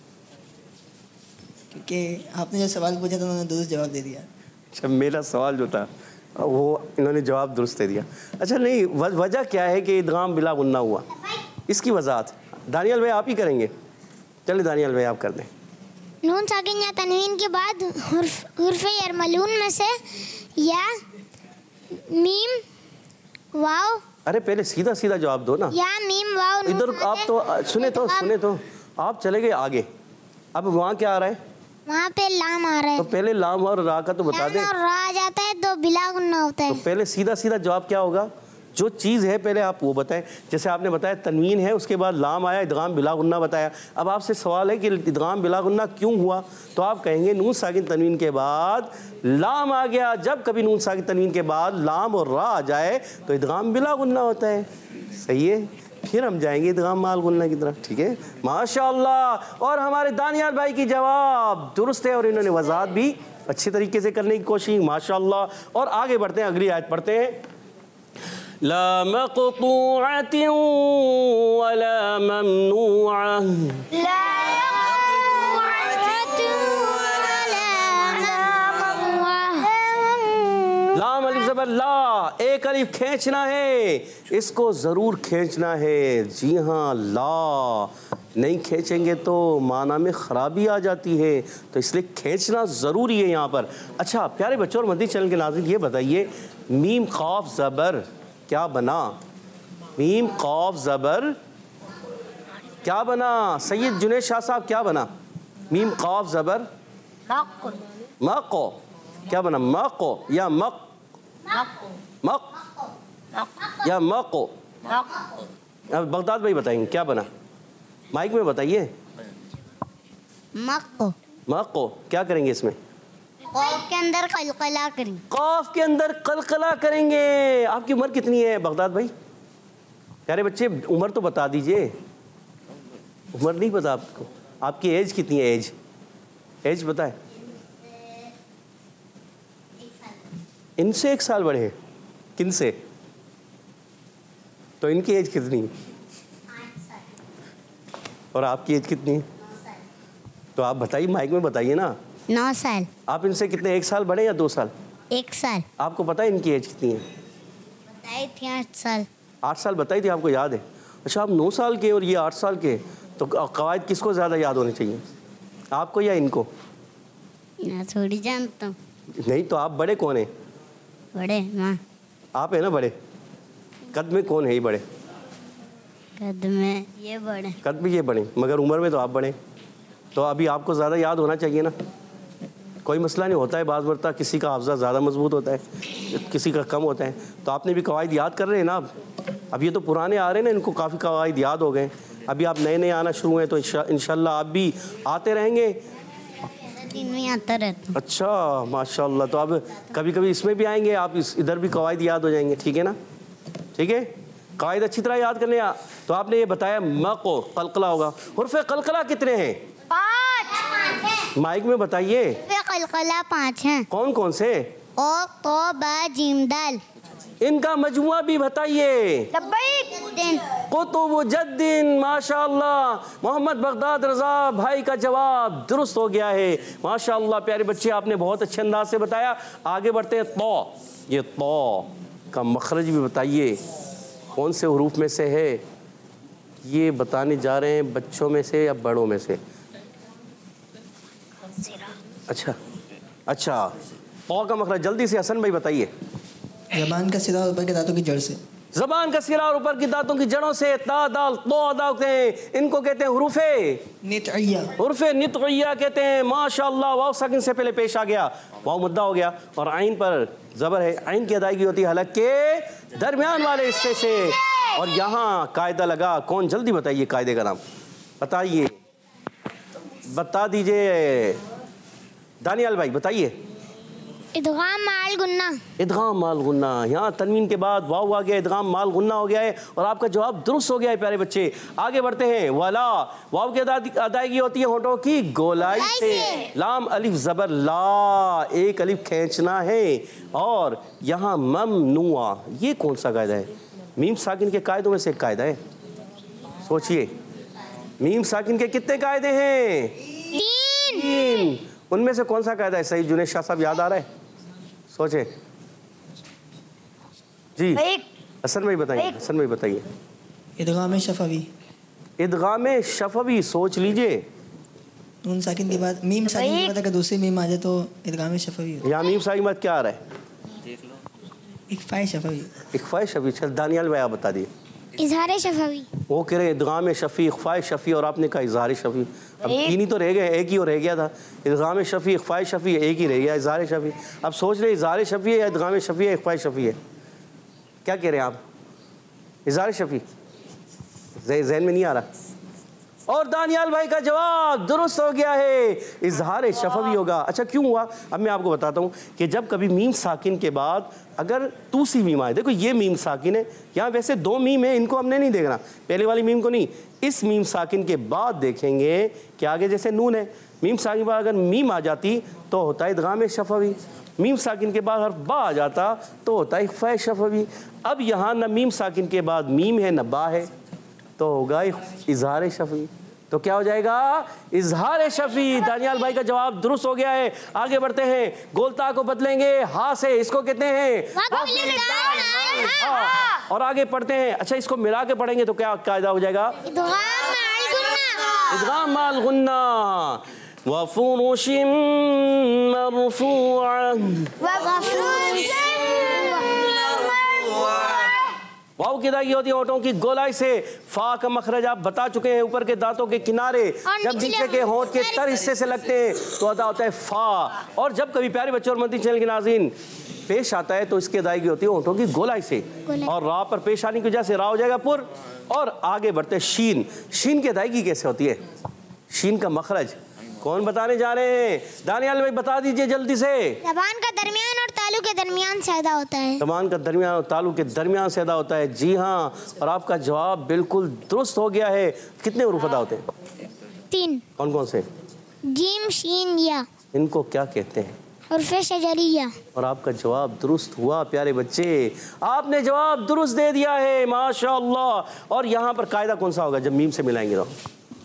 क्योंकि आपने जो सवाल पूछा था उन्होंने दुरुस्त जवाब दे दिया। अच्छा, मेरा सवाल जो था वो इन्होंने जवाब दुरुस्त दे दिया। अच्छा, नहीं, वजह क्या है कि इदगाम बिला गुन्ना हुआ? इसकी वजाहत दानियाल भाई आप ही करेंगे। चलिए दानियाल भाई आप कर दें। नून साकिन या तनवीन के बाद हुर्फ़े यरमलून में से या मीम वाव। अरे पहले सीधा सीधा जवाब दो ना। या मीम वाव। इधर आप तो सुने तो सुने तो आप चले गए आगे। अब वहाँ क्या आ रहा है? वहाँ पे लाम आ रहा है। तो पहले लाम और रा का तो बता दे। और रा आ जाता है तो बिला गुन्ना होता है। तो पहले सीधा सीधा जवाब क्या होगा? जो चीज़ है पहले आप वो बताएं। जैसे आपने बताया तनवीन है, उसके बाद लाम आया, इदगाम बिला गुन्ना बताया। अब आपसे सवाल है कि इदगाम बिला गुन्ना क्यों हुआ? तो आप कहेंगे नून साकिन तनवीन के बाद लाम आ गया। जब कभी नून साकिन तनवीन के बाद लाम और रा आ जाए तो इदगाम बिला गुन्ना होता है। सही है, फिर हम जाएंगे इदगाम माल गुन्ना की तरफ। ठीक है, माशाअल्लाह। और हमारे दानियाल भाई की जवाब दुरुस्त है और इन्होंने वजाहत भी अच्छी तरीके से करने की कोशिश, माशाअल्लाह। और आगे बढ़ते हैं, अगली आयत पढ़ते हैं। ला मक़तूअतिन वला ममनूअतिन लाम अलिफ ज़बर ला, एक अलिफ खींचना है, इसको ज़रूर खींचना है। जी हाँ, ला नहीं खींचेंगे तो माना में ख़राबी आ जाती है, तो इसलिए खींचना ज़रूरी है यहाँ पर। अच्छा प्यारे बच्चों और मदनी चैनल के नाज़रीन, ये बताइए मीम क़ाफ ज़बर क्या बना? मीम क़ाफ ज़बर क्या बना? सैयद जुनैद शाह साहब क्या बना? मीम क़ाफ ज़बर मक़ो क्या बना? मक़ो या मक मक या मक़ो? अब बगदाद भाई बताएंगे क्या बना, माइक में बताइए। मक्को मक़ो क्या करेंगे इसमें? कौफ के अंदर कलकला करेंगे। कौफ के अंदर कलकला करेंगे। आपकी उम्र कितनी है बगदाद भाई? प्यारे बच्चे उम्र तो बता दीजिए। उम्र नहीं पता आपको? आपकी एज कितनी है? एज एज बताए। इनसे एक साल बड़े हैं। किन से? तो इनकी एज कितनी है? और आपकी एज कितनी है? तो आप बताइए, माइक में बताइए ना। नौ साल। आप इनसे कितने, एक साल बड़े या दो साल? एक साल। आपको पता है इनकी एज कितनी है? बताई थी आठ साल। आठ साल बताई थी, आपको याद है? अच्छा आप नौ साल के और ये आठ साल के, तो कवायद किसको ज़्यादा याद होने चाहिए, आपको या इनको? मैं थोड़ी जानता हूँ। नहीं तो आप बड़े कौन है? बड़े माँ। आप है ना बड़े? कद में कौन है ये बड़े? कद में ये बड़े। कद में ये बड़े, मगर उम्र में तो आप बड़े। तो अभी आपको ज़्यादा याद होना चाहिए ना। कोई मसला नहीं होता है, बाज़ मरता किसी का हाफ़ज़ा ज़्यादा मजबूत होता है, किसी का कम होता है। तो आपने भी कवायद याद कर रहे हैं ना अब? अब ये तो पुराने आ रहे हैं ना, इनको काफ़ी कवायद याद हो गए। अभी आप नए नए आना शुरू हैं, तो इंशाल्लाह आप भी आते रहेंगे। दिन में आता रहता हूँ। अच्छा माशाल्लाह। तो अब कभी कभी इसमें भी आएंगे आप, इस इधर भी कवायद याद हो जाएंगे। ठीक है ना? ठीक है, कवायद अच्छी तरह याद करने। तो आपने ये बताया मक़ो कलकला होगा। हुर्फ़े कलकला कितने हैं? पाँच। माइक में बताइए। कलकला पाँच हैं। कौन कौन से? ओ तो बा जिम दाल। इनका मजमुआ भी बताइए। कुतुबुज्जद्दीन। माशाअल्लाह, मोहम्मद बगदाद रज़ा भाई का जवाब दुरुस्त हो गया है। माशाअल्लाह प्यारे बच्चे, आपने बहुत अच्छे अंदाज से बताया। आगे बढ़ते हैं। तो ये तो का मखरज भी बताइए, कौन से हुरूफ में से है? ये बताने जा रहे हैं बच्चों में से या बड़ों में से? अच्छा अच्छा, तो का मखरज जल्दी से हसन भाई बताइए। ज़बान का सिरा ऊपर के दांतों की जड़ से। ज़बान का सिरा और ऊपर की दांतों की जड़ों से। ता दाल तो अदा होते हैं, इनको कहते हैं हुरूफे नितइया। हुरूफे नितइया कहते हैं। माशाअल्लाह, वाव साकिन से पहले पेश आ गया, वाव मुद्दा हो गया और आइन पर ज़बर है। आइन की अदायगी होती है हलक के दरमियान वाले हिस्से से। और यहाँ कायदा लगा। कौन? जल्दी बताइए कायदे का नाम बताइए, बता दीजिए। दानियाल भाई बताइए। इदगाम माल गुन्ना। इदगाम माल गुन्ना। यहाँ तनवीन के बाद वाव आ गया, इदगाम माल गुन्ना हो गया है और आपका जवाब दुरुस्त हो गया है प्यारे बच्चे। आगे बढ़ते हैं। वाला, वाव की अदायगी होती है होठों की गोलाई से। लाम अलिफ ज़बर ला, एक अलिफ खींचना है। और यहाँ ममनुआ, ये कौन सा कायदा है? मीम साकिन के कायदों में से एक कायदा है। सोचिए, मीम साकिन के कितने कायदे हैं? तीन। तीन। उनमें से कौन सा कायदा है? सही जुनैद शाह साहब याद आ रहा है? सोचे जी। हसन भाई बताइए। हसन भाई बताइए। इदगाम शफवी। इदगाम शफवी, सोच लीजिए। नून साकिन के बाद मीम साकिन के बाद अगर दूसरी मीम आ जाए तो इदगाम शफवी। यहाँ मीम साकिन के बाद क्या आ रहा है? इख्फाए शफवी। इख्फाए शफी। चल दानियाल भाई आप बता दिए। इजहार शफवी। वो कह रहे इदगाम शफी, इख्फाए शफी, और आपने कहा इजहार शफी। अब तीन ही तो रह गए, एक ही और रह गया था। इदगाम शफी, इख्फाए शफी, एक ही रह गया इजहार शफी। अब सोच रहे इजहार शफी है या इदगाम शफी है, इख्फाए शफी है? क्या कह रहे हैं आप? इजहार शफी ज़हन में नहीं आ रहा। और दानियाल भाई का जवाब दुरुस्त हो गया है, इजहार शफवी होगा। अच्छा क्यों हुआ? अब मैं आपको बताता हूँ कि जब कभी मीम साकिन के बाद अगर दूसरी मीम आए, देखो ये मीम साकिन है, यहाँ वैसे दो मीम है, इनको हमने नहीं देखना, पहले वाली मीम को नहीं, इस मीम साकिन के बाद देखेंगे कि आगे जैसे नून है, मीम साकिन के बाद अगर मीम आ जाती तो होता है इदगाम शफवी, मीम साकिन के बाद हर्फ बा आ जाता तो होता है इख्फा शफवी। अब यहाँ न मीम साकिन के बाद मीम है न बा है, तो होगा इजहार शफी। तो क्या हो जाएगा? इजहार शफी। दानियाल भाई का जवाब दुरुस्त हो गया है। आगे बढ़ते हैं, गोलता को बदलेंगे हा से, इसको कहते हैं हाँ। और आगे पढ़ते हैं। अच्छा, इसको मिला के पढ़ेंगे तो क्या कायदा हो जाएगा? इदगाम माल गुन्ना। वफुरुशिम मरफूआ। वाव की अदायगी होती है होठों की गोलाई से। फा का मखरज आप बता चुके हैं, ऊपर के दांतों के किनारे जब नीचे के होंठ के तर हिस्से से लगते हैं तो अदा होता है फा। और जब कभी प्यारे बच्चों और मदनी चैनल के नाज़रीन पेश आता है तो इसकी अदायगी होती है होठों की गोलाई से। और रा पर पेश आने की वजह से रा हो जाएगा पुर। और आगे बढ़ते शीन। शीन की अदायगी कैसे होती है? शीन का मखरज कौन बताने जा रहे हैं? दानियाल भाई बता दीजिए जल्दी से। जबान का दरमियान और तालू के दरमियान से अदा होता है। जबान का दरमियान और तालू के दरमियान से अदा होता है। जी हाँ, और आपका जवाब बिल्कुल दुरुस्त हो गया है। कितने हुरूफ अदा होते हैं? तीन। कौन कौन से? जीम, शीन, या। इनको क्या कहते हैं? हुर्फ़े शजरिया। और आपका जवाब दुरुस्त हुआ प्यारे बच्चे, आपने जवाब दुरुस्त दे दिया है, माशाअल्लाह। और यहाँ पर कायदा कौन सा होगा जब मीम से मिलाएंगे? तो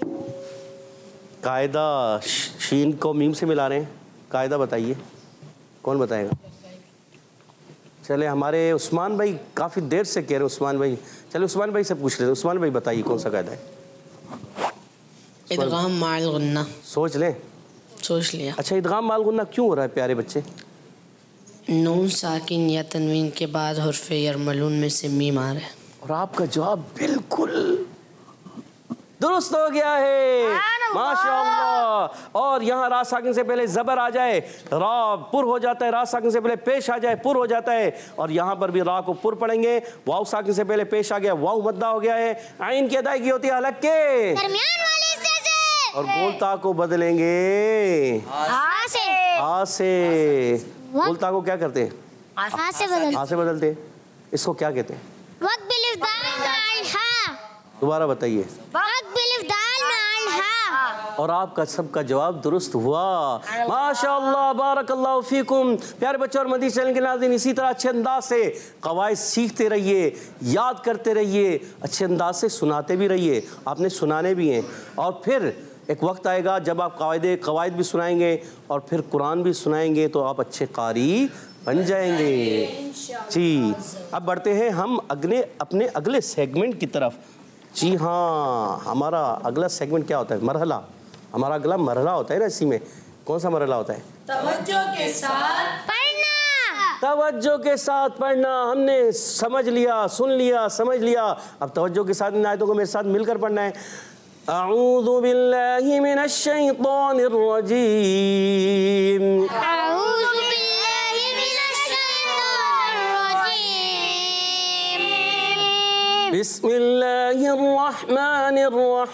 कायदा शीन को मीम से मिला रहे हैं, कायदा बताइए, कौन बताएगा? चले हमारे उस्मान भाई काफ़ी देर से कह रहे हैं। उस्मान भाई, चलो उस्मान भाई से पूछ लेते हैं। उस्मान भाई बताइए कौन सा कायदा है? इदगाम माल गुन्ना। सोच लें। सोच लिया। अच्छा, इदगाम माल गुन्ना क्यों हो रहा है प्यारे बच्चे? नून साकिन या तनवीन के बाद हुर्फ़े यरमलून में से मीम आ रहा है। और आपका जवाब बिल्कुल दुरुस्त हो गया है, माशाअल्लाह। और यहाँ रा साकिन से पहले जबर आ जाए, रा पुर हो जाता है। रा साकिन से पहले पेश आ जाए, पुर हो जाता है। और यहाँ पर भी रा को पुर पढ़ेंगे। वाव साकिन से पहले पेश आ गया, वाव मद्दा हो गया है। आइन की अदायगी होती है हलक के दरमियान वाले हिस्से से। और गोलता को बदलेंगे हा से। आ से। गोलता को क्या करते हैं? हा से बदल। आ से बदलते हैं। इसको क्या कहते हैं? वक्त बिलिफ दाल माल हा। दोबारा बताइए। वक्त बिलिफ दाल माल हा। और आपका सबका जवाब दुरुस्त हुआ, माशाअल्लाह, बारकल्लाहु फीकुम। प्यारे बच्चों और मदनी चैनल के नाज़रीन, इसी तरह अच्छे अंदाज से कवायद सीखते रहिए, याद करते रहिए, अच्छे अंदाज से सुनाते भी रहिए। आपने सुनाने भी हैं। और फिर एक वक्त आएगा जब आप कायदे कवायद भी सुनाएंगे और फिर कुरान भी सुनाएंगे तो आप अच्छे कारी बन जाएंगे। जी, अब बढ़ते हैं हम अगले अपने अगले सेगमेंट की तरफ। जी हाँ, हमारा अगला सेगमेंट क्या होता है? मरहला। हमारा अगला मरहला होता है ना, इसी में कौन सा मरहला होता है? तवज्जो के साथ पढ़ना। तवज्जो के साथ पढ़ना। हमने समझ लिया, सुन लिया, समझ लिया। अब तवज्जो के साथ इन आयतों को मेरे साथ मिलकर पढ़ना है। अऊज़ु बिल्लाहि मिनश शैतानिर रजीम। अऊज़ु बिल्लाहि मिनश शैतानिर रजीम। बिस्मिल्लाहिर रहमानिर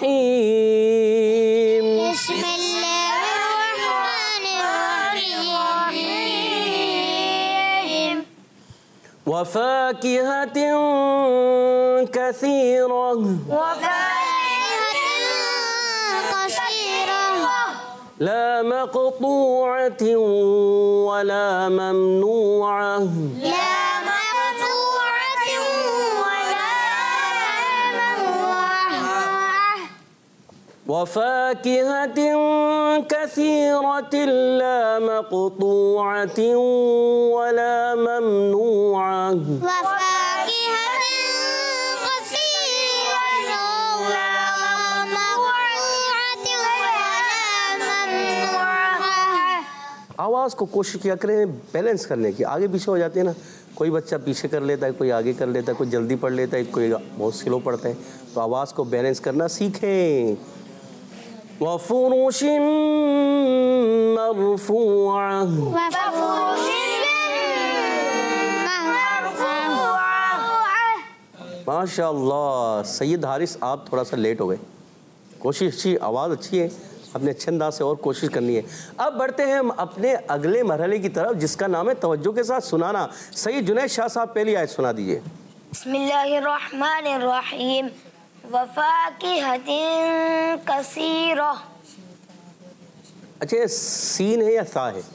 रहीम। बिस्मिल्लाहिर रहमानिर रहीम। वफ़ाकिहतिन कसीरा। لا مقطوعة ولا ممنوعة. لا مقطوعة ولا ممنوعة. وفاكهة كثيرة لا مقطوعة ولا ممنوعة. आवाज़ को कोशिश किया करें बैलेंस करने की। आगे पीछे हो जाते हैं ना, कोई बच्चा पीछे कर लेता है, कोई आगे कर लेता है, कोई जल्दी पढ़ लेता है, कोई बहुत स्लो पढ़ता है। तो आवाज़ को बैलेंस करना सीखें। वफ़ुरुशिम मरफ़ूआ। माशाअल्लाह, सैयद हारिस आप थोड़ा सा लेट हो गए। कोशिश अच्छी, आवाज़ अच्छी है, अपने अच्छे अंदाज से और कोशिश करनी है। अब बढ़ते हैं हम अपने अगले मरहले की तरफ जिसका नाम है तवज्जो के साथ सुनाना। सैयद जुनैद शाह साहब पहली आयत सुना दीजिए। बिस्मिल्लाहिर्रहमानिर्रहीम। वफ़ाकिहतिन कसीरा। अच्छा, सीन है या सा है?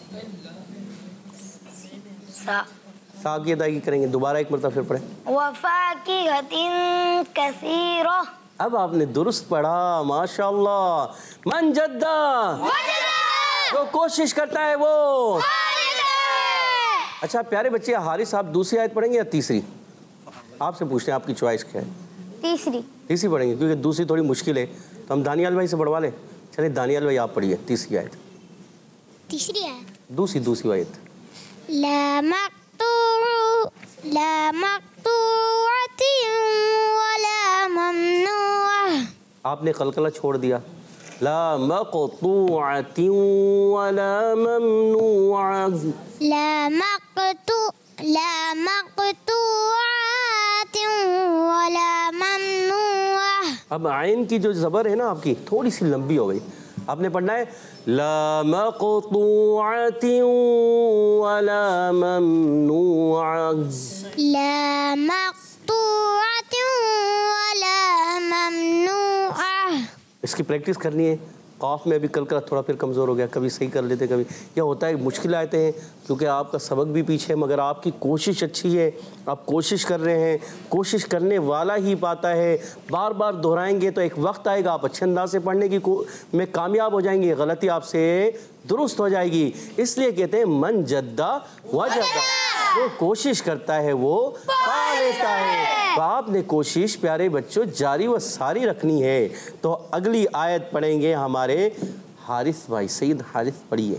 सा। सा की अदायगी करेंगे। दोबारा एक मरतबा फिर पढ़ें। वफ़ाकिहतिन कसीरा। अब आपने दुरुस्त पढ़ा, माशाअल्लाह। मन जद्दा, जो कोशिश करता है वो। अच्छा प्यारे बच्चे, हारिस आप दूसरी आयत पढ़ेंगे या तीसरी? आपसे पूछते हैं, आपकी चॉइस क्या है? तीसरी। तीसरी पढ़ेंगे क्योंकि दूसरी थोड़ी मुश्किल है, तो हम दानियाल भाई से पढ़वा लें। चलिए दानियाल भाई आप पढ़िए तीसरी आयत। तीसरी आयत, दूसरी दूसरी आयत। ला मक़तू ला मक़तूअतिन वला ममनूअह। आपने कलकला छोड़ दिया। ला मक़तूअतिन वला ममनूअह। ला मक़तू ला मक़तूअतिन वला ममनूअह। अब आइन की जो ज़बर है ना आपकी थोड़ी सी लंबी हो गई। आपने पढ़ना है ला मक़तूअतिन वला ममनूअह। ला मक़तूअतिन वला ममनूअह। इसकी प्रैक्टिस करनी है। काफ में अभी कल का थोड़ा फिर कमज़ोर हो गया, कभी सही कर लेते, कभी यह होता है। मुश्किल आते हैं क्योंकि आपका सबक भी पीछे है, मगर आपकी कोशिश अच्छी है, आप कोशिश कर रहे हैं। कोशिश करने वाला ही पाता है। बार बार दोहराएंगे तो एक वक्त आएगा आप अच्छे अंदाज से पढ़ने की में कामयाब हो जाएंगे, गलती आपसे दुरुस्त हो जाएगी। इसलिए कहते हैं मन जद्दा वजदा, जो कोशिश करता है वो पा लेता है। तो आपने कोशिश प्यारे बच्चों जारी व सारी रखनी है। तो अगली आयत पढ़ेंगे हमारे हारिस भाई। सईद हारिस पढ़िए।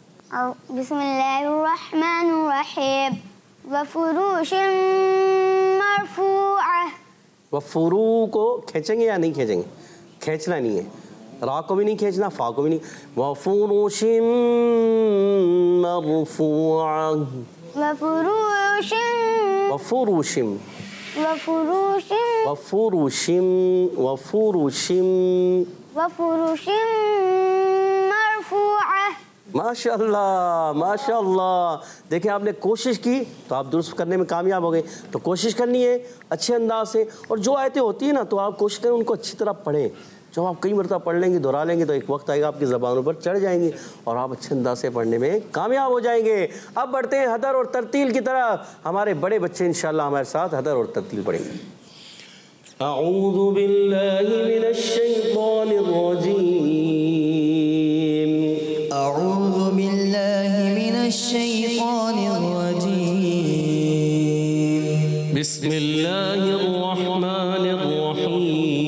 बिस्मिल्लाहिर्रहमानिर्रहीम। वफुरूशिन मरफूअह। वफुरू को खींचेंगे या नहीं खींचेंगे? खींचना नहीं है, रा को भी नहीं खींचना, फा को भी नहीं। वफुरूशिन मरफूअह। वफुरूशिन वफुरूशिम वफुरूशिन वफुरूशिम वफुरूशिम वफुरूशिन मरफूअह। माशाअल्लाह माशाअल्लाह। देखिए आपने कोशिश की तो आप दुरुस्त करने में कामयाब हो गए। तो कोशिश करनी है अच्छे अंदाज से, और जो आयतें होती हैं ना तो आप कोशिश करें उनको अच्छी तरह पढ़ें। जब आप कई मरतबा पढ़ लेंगे, दोहरा लेंगे, तो एक वक्त आएगा आपकी ज़बानों पर चढ़ जाएंगी और आप अच्छे अंदाज से पढ़ने में कामयाब हो जाएंगे। अब बढ़ते हैं हदर और तरतील की तरफ। हमारे बड़े बच्चे इंशाअल्लाह हमारे साथ हदर और तरतील पढ़ेंगे। अऊज़ु बिल्लाहि मिनश शैतानिर रजीम। अऊज़ु बिल्लाहि मिनश शैतानिर रजीम। बिस्मिल्लाहिर रहमानिर रहीम।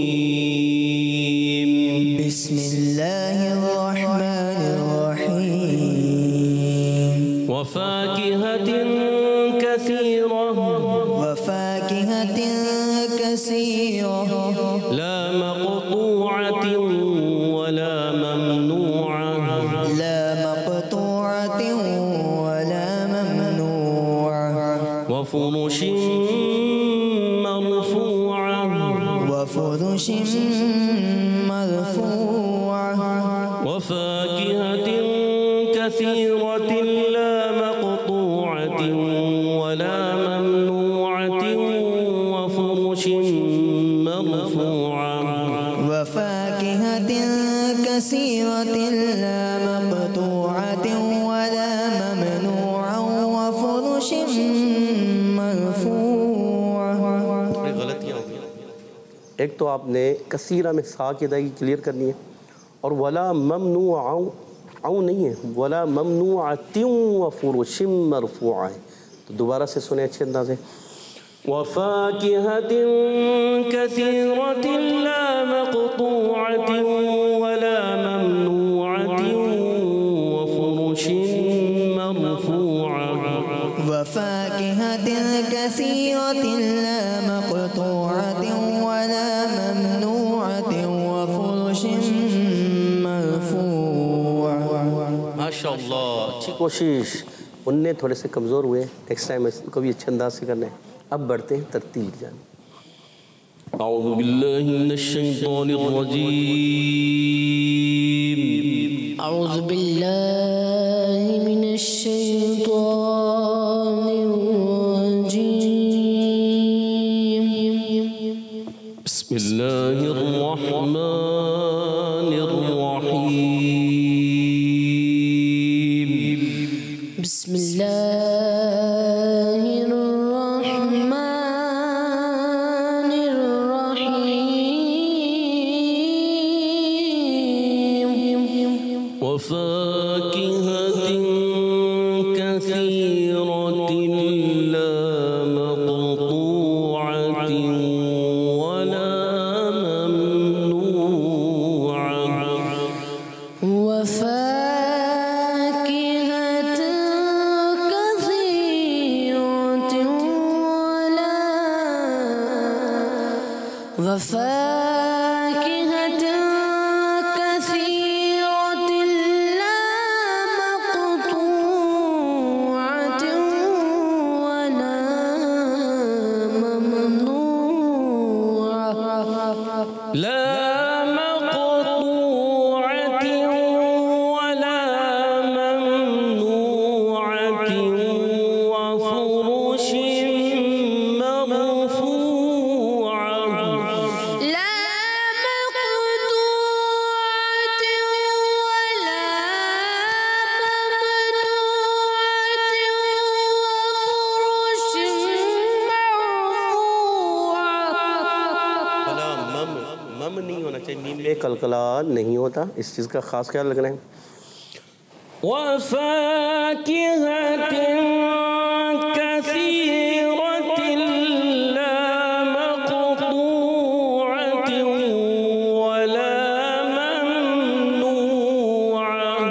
बिस्मिल्लाहिर्रहमानिर्रहीम। वफ़ाकिहतिन कसीरा वफ़ाकिहतिन कसीरा। ला मक़तूअतिन वला ममनूअह। ला मक़तूअतिन वला ममनूअह। वफ़ुरुशिन मरफ़ूअह। वफ़ुरुशिन मरफ़ूअह। वफ़ाकिहतिन कसीरतिन ला मक़तूअतिन वला ममनूअतिन वफ़ुरुशिन मरफ़ूअह। वफ़ाकिहतिन कसीरतिन ला मक़तूअतिन वला ममनूअह वफ़ुरुशिन मरफ़ूअह। गलतियाँ हो गई। एक तो आपने कसीरा में सा की अदायगी क्लियर करनी है, और वला ममनूअ आऊ नहीं है, वला ममनूअतिन वफ़ुरुशिन मरफ़ूअह है। तो दोबारा से सुने अच्छे अंदाज से। वफ़ाकिहतिन कसीरतिन ला मक़तूअतिन वला ममनूअतिन वफ़ुरुशिन मरफ़ूअह। वफ़ाकिहतिन कसीरतिन ला मक़तूअतिन वला ममनूअतिन वफ़ुरुशिन मरफ़ूअह। माशाअल्लाह, अच्छी कोशिश। उनने थोड़े से कमज़ोर हुए, नेक्स्ट टाइम इसको भी अच्छे अंदाज से करना है। अब बढ़ते हैं तरतील की जानिब। अऊज़ु बिल्लाहि मिनश शैतानिर रजीम। अऊज़ु बिल्लाहि मिनश शैतानिर रजीम। बिस्मिल्लाहिर रहमानिर रहीम। बिस्मिल्लाहिर्रहमानिर्रहीम। वफ़ाकिहतिन कसीरतिन ला मक़तूअतिन वला ममनूअ वफ़ाकिहत कसीरत वला वफ़ाकिहत कसीरत ला मक़तूअत वला ममनूअ ला मक़तूअतिन वला ममनूअतिन वफ़ुरुशिन मरफ़ूअ ला मक़तूअत वला ममनूअत वफ़ुरुशिन मरफ़ूअ। भला मम मम नहीं होना चाहिए, मीम में कलकला नहीं होता, इस चीज़ का खास ख्याल रखना है। वफ़ाकिहतिन कसीरतिन ला मक़तूअतिन वला ममनूअ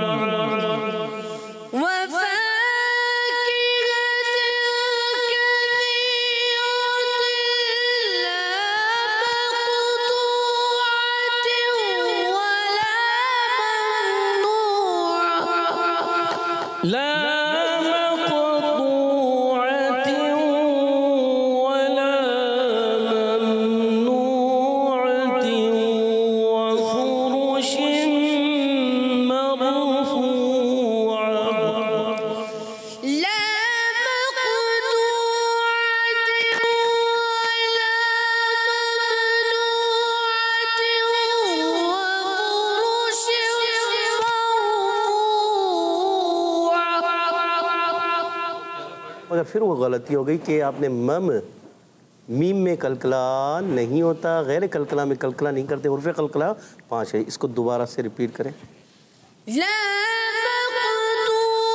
ला मक़तूअत वला ममनूअत वफ़ुरुशिन मरफ़ूअ ला मक़तूअत वला ममनूअत मगर फिर वो गलती हो गई कि आपने मम मीम में कलकला नहीं होता, गैर कलकला में कलकला नहीं करते, उर्फ़ कलकला पाँच है। इसको दोबारा से रिपीट करें। ला मक़तूअत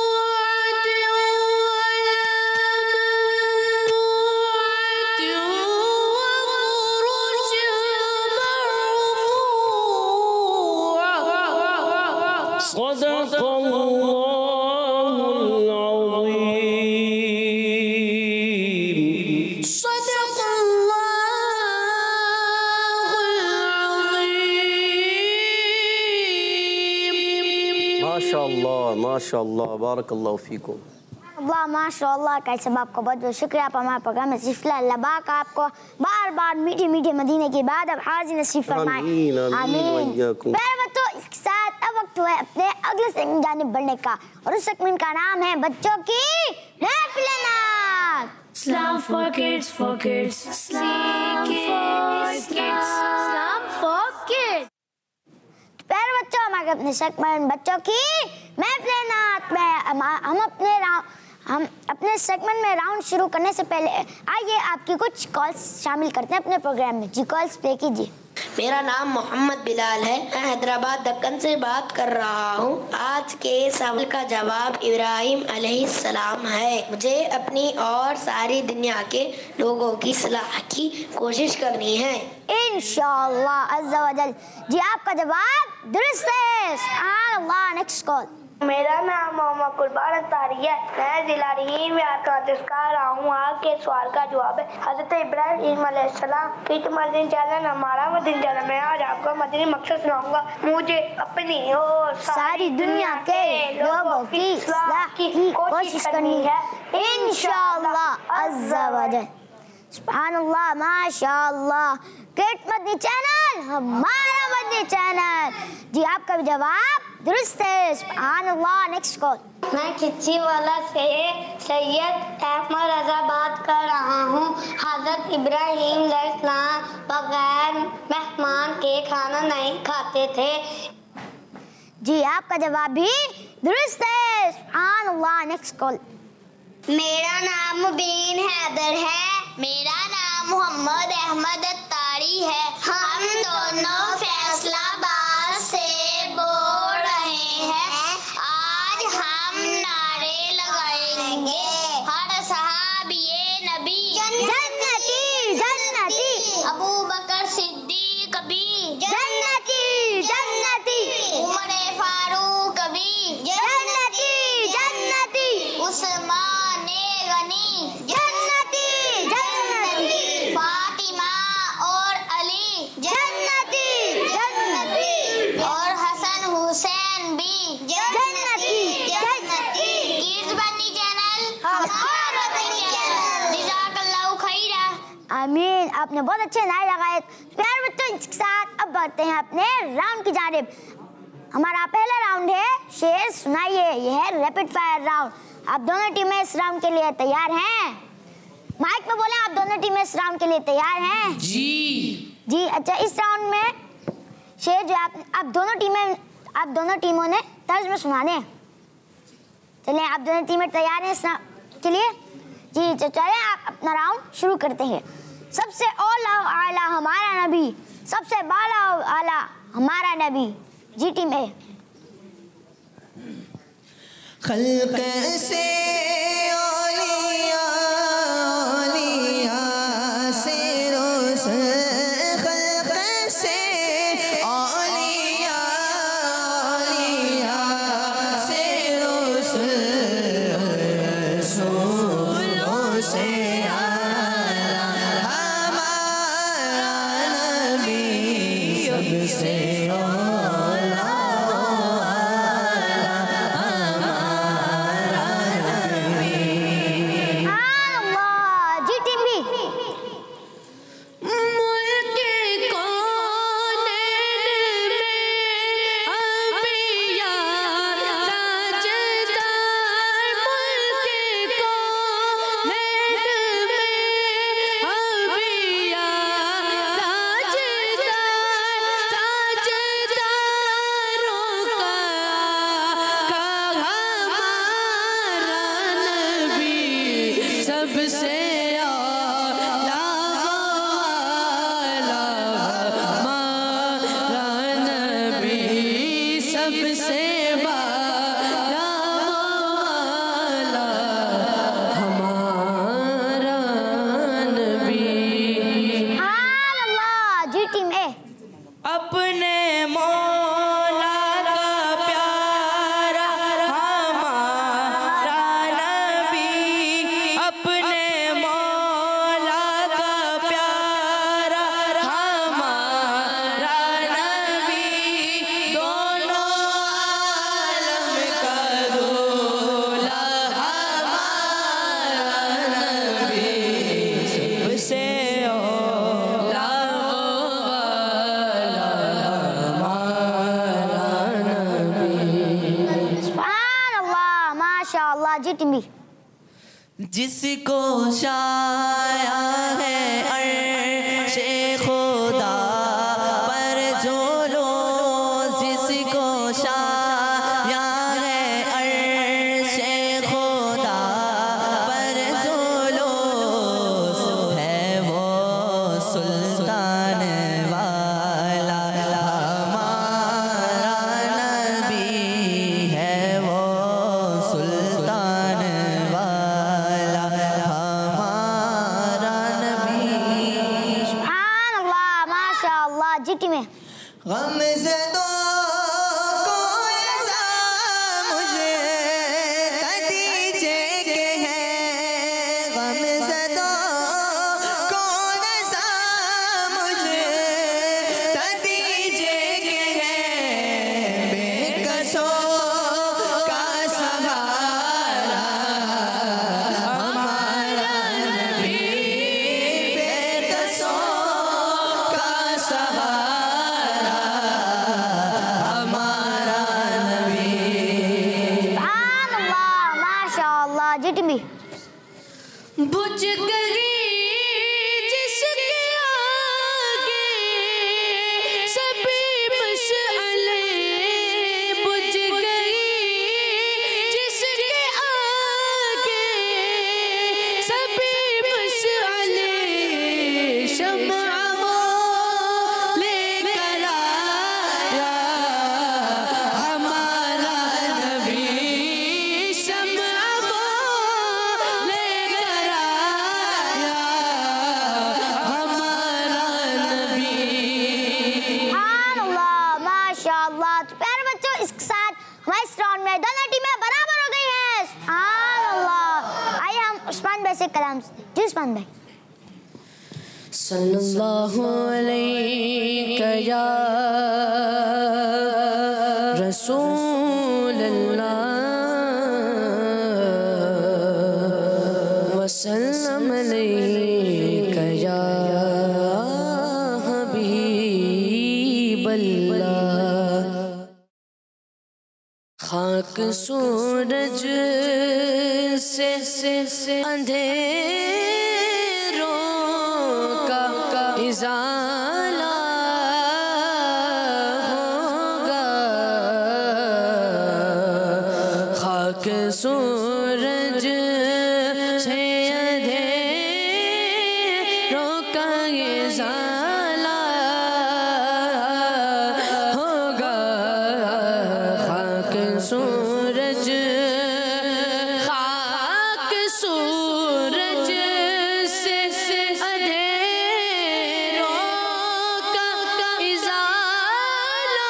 वला ममनूअत सदक़ल्लाहुल अज़ीम। सदक़ल्लाहुल अज़ीम। माशाअल्लाह माशाअल्लाह बारकल्लाहु फीकुम। वाह माशाअल्लाह, कैसे साहब आपका बहुत बहुत शुक्रिया। आप हमारे प्रोग्राम में सिफला लबाक आपको बार बार मीठे मीठे मदीने की बात अब हाजिर नसीब फरमाए। आमीन, आमीन वइय्याकुम। प्यारे बच्चों, इसके साथ अब वक्त हुआ है अपने अगले सेगमेंट जाने बढ़ने का, और उस सेगमेंट का नाम है बच्चों की महफिल-ए-नात। Islam for kids, for kids. Islam for kids. Islam for kids. प्यारे बच्चों, हमारे अपने सेगमेंट बच्चों की महफिल-ए-नात में हम हम अपने राउंड हम अपने सेगमेंट में राउंड शुरू करने से पहले आइए आपकी कुछ कॉल्स शामिल करते हैं अपने प्रोग्राम में। जी, कॉल्स प्ले कीजिए। मेरा नाम मोहम्मद बिलाल है। मैं हैदराबाद दक्कन से बात कर रहा हूँ। आज के सवाल का जवाब इब्राहिम अलैहिस्सलाम है। मुझे अपनी और सारी दुनिया के लोगों की सलाह की कोशिश करनी है इंशाअल्लाह अज़्ज़ा वजल। जी, आपका जवाब दुरुस्त है। सुभान अल्लाह। Next call. मेरा नाम मोहम्मद कुर्बान अंसारी है। मैं जिला रहीम जिसका रहा हूँ। आपके सवाल का जवाब है हज़रत इब्राहिम अलैहिस्सलाम। फिट मदीन चैनल हमारा मदीन चैनल में आज आपको मदीनी मकसद सुनाऊंगा। मुझे अपनी और सारी दुनिया के लोगों की इस्लाह की कोशिश करनी है इंशाअल्लाह अज़्ज़ा वजल। सुभान अल्लाह माशाअल्लाह। किड मदनी चैनल हमारा मदनी चैनल। जी, आपका भी जवाब दुरुस्त है। सुभान अल्लाह। Next call. मैं खिच्ची वाला से सैयद अहमद रजा बात कर रहा हूँ। हज़रत इब्राहिम अलैहिस्सलाम बगैर मेहमान के खाना नहीं खाते थे। जी, आपका जवाब भी दुरुस्त है। सुभान अल्लाह। Next call. मेरा नाम मुबीन हैदर है। मेरा नाम मोहम्मद अहमद अत्तारी है। हम दोनों फैसलाबाद से बोल रहे हैं। आपने बहुत अच्छे नारे लगाए। प्यारे बच्चों, इसके साथ अब बढ़ते हैं अपने राउंड की जानिब। हमारा पहला राउंड है शेर सुनाइए। यह है रैपिड फायर राउंड। आप दोनों टीमें इस राउंड के लिए तैयार हैं? माइक में बोले, आप दोनों टीमें इस राउंड के लिए तैयार हैं? जी जी अच्छा, इस राउंड में शेर जो आप आप दोनों टीमें आप दोनों टीमों ने तर्ज में सुनाने। चलिए, आप दोनों टीमें तैयार हैं इस राउंड के लिए? जी तो चलिए, आप अपना राउंड शुरू करते हैं। सबसे औला आला हमारा नबी, सबसे बाला आला हमारा नबी। जी टीम ए। खल्क़ से औलिया, औलिया से रोशन, खल्क़ से औलिया, औलिया से रोशन, रसूलों से आला हमारा नबी, सबसे जिसको शाया है अर्शे खुदा पर जो लो, जिसको शाया है अर्शे खुदा पर जो लो, है वो सुल्तान वाला हमारा नबी, है वो सुल्तान में गम से दो कोई ऐसा मुझे कदीजे के हैं, गम से दो कौन ऐसा मुझे कदीजे के हैं, बेकसों का सहारा हमारा नबी, बेकसों का सहारा बुझ गई जिसके आगे सभी मशअले, बुझ गई जिसके आगे सभी मशअले, शम्आ वो लेकर आया हमारा नबी, शम्आ वो लेकर आया हमारा नबी। सुभान अल्लाह, माशाअल्लाह। तो प्यारे बच्चों, इसके साथ हमारे इस राउंड में दोनों टीमें बराबर हो गई हैं। सुभान अल्लाह। आइए हम उस्मान भाई से कलाम सुनते हैं। जी उस्मान भाई। सल्लल्लाहु अलैहि या रसूल अल्लाह वसल्लम अलैहि या खाक सूरज से से से अंधेरों का का इजाला होगा। खाक सूरज से अंधेरों का इजाला होगा। खाक सूरज खाक सूरज से से अंधेरों का इजाला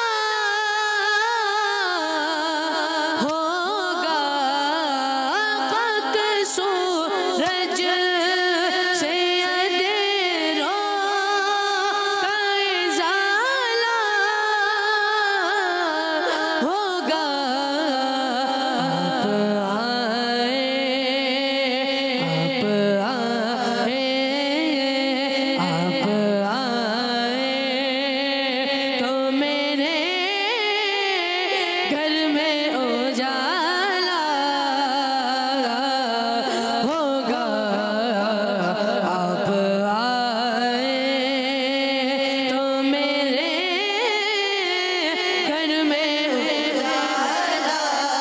होगा। खाक सूरज से अंधेरों का इजाला होगा। आप आए तो मेरे घर में उजाला होगा। आप आए तो मेरे घर में उजाला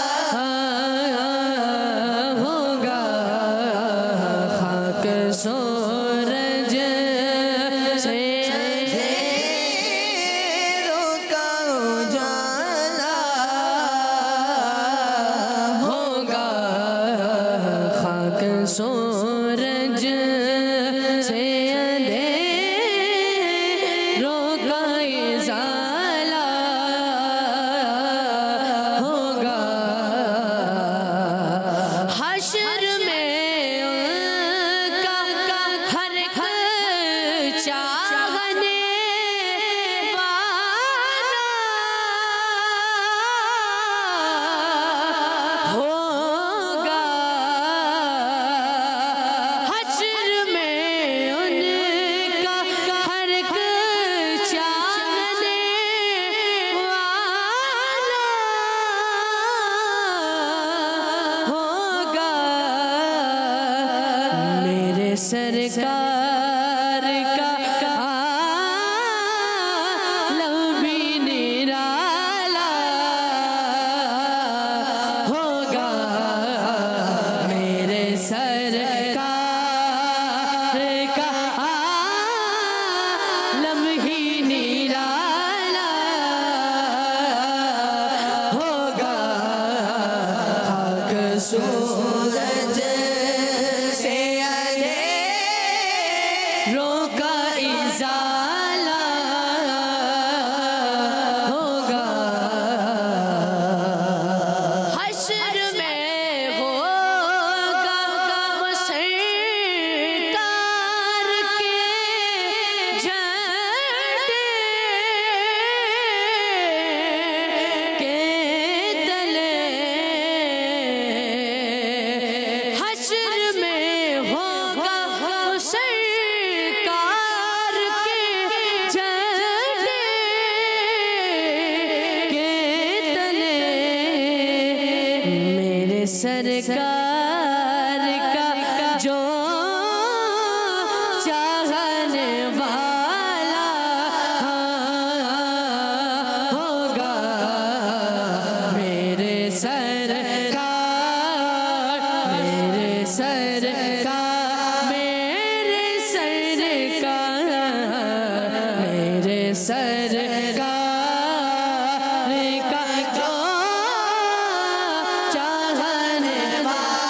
होगा। खाक सूरज से अंधेरों का उजाला होगा। खाक सूरज से अंधेरों का इजाला होगा। हश्र में उनका हर एक चाहने वाला होगा। हश्र में उनका हर एक चाहने वाला होगा। मेरे सरकार का आलम भी निराला होगा। मेरे सरकार का आलम ही निराला होगा। खाक सूरज से अंधेरों का इजाला होगा। हश्र में होगा वो सरकार के झंडे के तले। हश्र में होगा वो सरकार के झंडे के तले। मेरे सरकार का जो चाहने वाला होगा। मेरे सरकार मेरे सरकार मेरे सरकार मेरे सरकार का जो चाहने वाला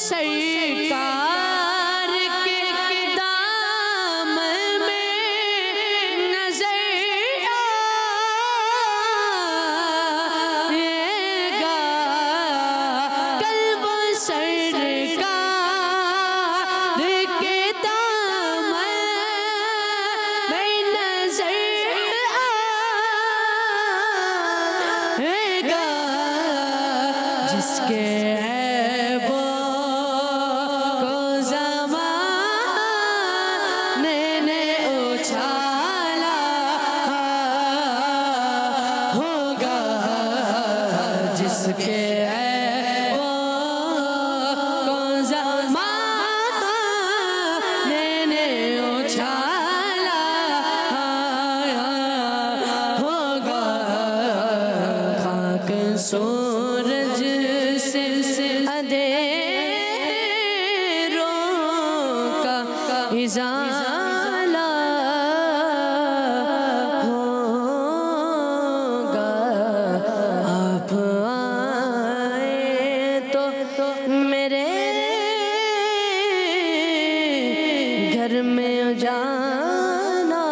सरकार के दामन में नजर आएगा, कल वो सरकार के दामन में नजर आएगा, जिसके ऐबों को ज़माने ने उछाला होगा, जिसके ऐबों को ज़माने ने उछाला होगा, खाक सूरज से अंधेरों का इज़ाला होगा, आप आए तो मेरे घर में उजाला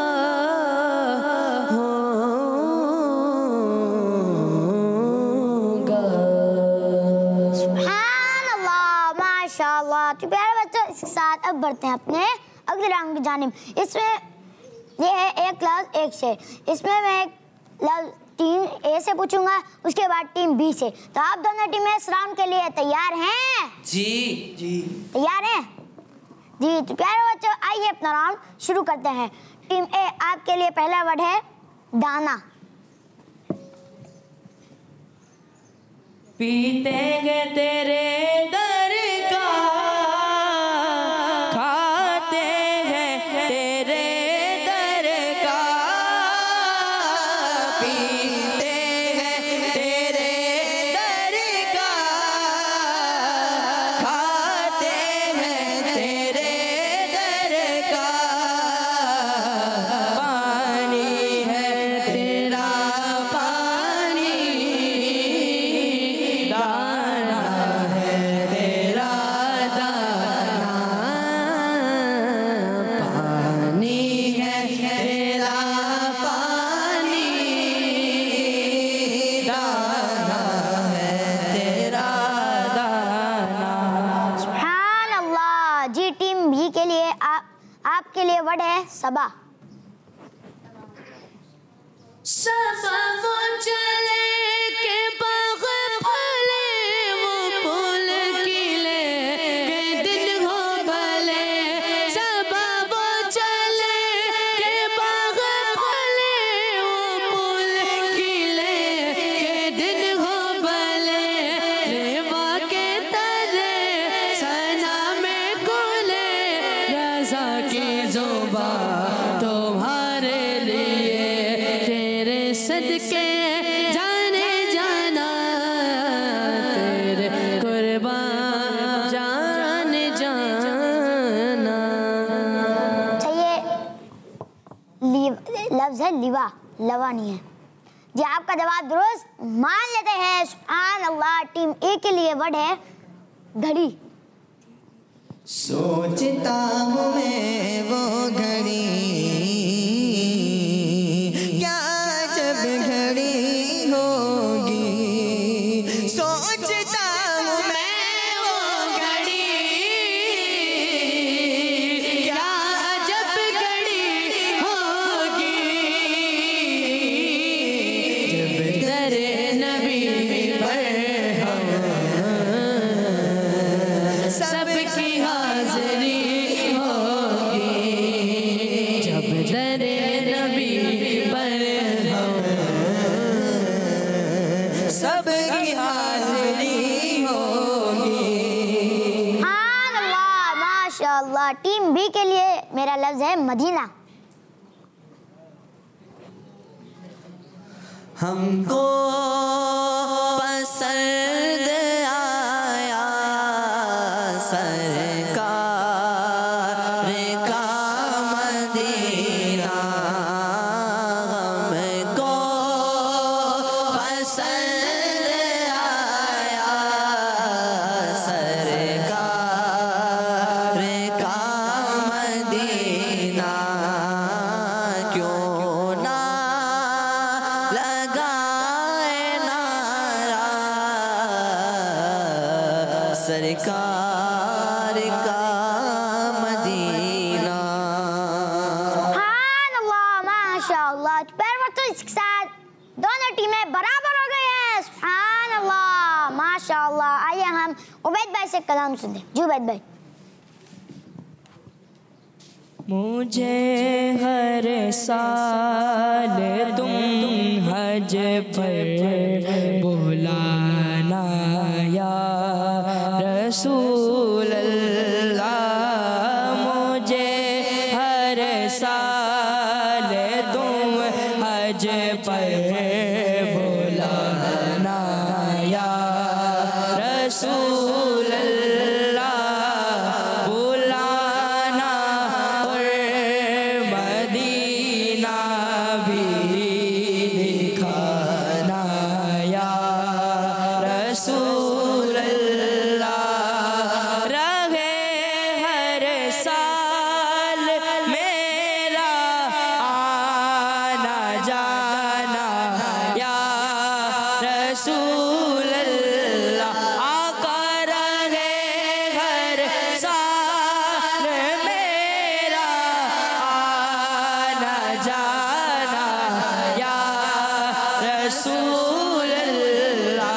होगा। सुभान अल्लाह, माशाअल्लाह। तो प्यारे बच्चों, इसके साथ अब बढ़ते हैं अपने अगले राउंड की जानिब। इसमें ये है एक लफ्ज़ एक शेर। इसमें मैं एक लफ्ज़ टीम ए से पूछूंगा, उसके बाद टीम बी से। तो आप दोनों टीमें इस राउंड के लिए तैयार हैं? जी जी तैयार हैं जी। तो प्यारे बच्चों, आइए अपना राउंड शुरू करते हैं। टीम ए, आपके लिए पहला वर्ड है दाना। पीते हैं तेरे दर का, खाते हैं तेरे दर का, पीते हैं तेरे दर का, खाते हैं तेरे दर का, पानी है तेरा पानी, दाना है तेरा दाना, पानी है तेरा पानी, दाना है तेरा दाना। सुभान अल्लाह जी। टीम बी के लिए आप आपके लिए वर्ड है सबा। सबा वो चले के बाग फले, वो फूल खिले के दिन हो भले, सबा वो चले के बाग फले, वो फूल खिले के दिन हो भले, रेवा के तरे सना में खुले, रज़ा की ज़ुबान तुम्हारे लिए, तेरे सदके जाने जाना, तेरे कुर्बान जाने जाना। चाहिए लफ्ज़ है लिवा, लवा नहीं है जी। आपका जवाब दुरुस्त मान लेते हैं। सुभान अल्लाह। टीम ए के लिए वर्ड है घड़ी। सोचता हूँ मैं वो घड़ी, क्या जब घड़ी होगी, सोचता हूँ मैं वो घड़ी, क्या जब घड़ी होगी, जब दरे नबी पर हम सबकी हाज़िरी होगी, जब दरे नबी पर हम सबकी हाज़िरी होगी। सुभान अल्लाह, माशाअल्लाह। टीम बी के लिए मेरा लफ्ज़ है मदीना। हमको पसंद आया सरकार का मदीना, हमको पसंद आया सरकार से कलाम सुने। जी बैद भाई। मुझे हर साल तुम हज पर बुलाना या रसूल अल्लाह, मुझे हर साल तुम हज पर बुलाना या रसूल अल्लाह, बुलाना और मदीना भी दिखाना या रसूल अल्लाह। रहे हर साल मेरा आना जाना या रसूल अल्लाह, आका रहे हर साल मेरा आना जाना या रसूल अल्लाह।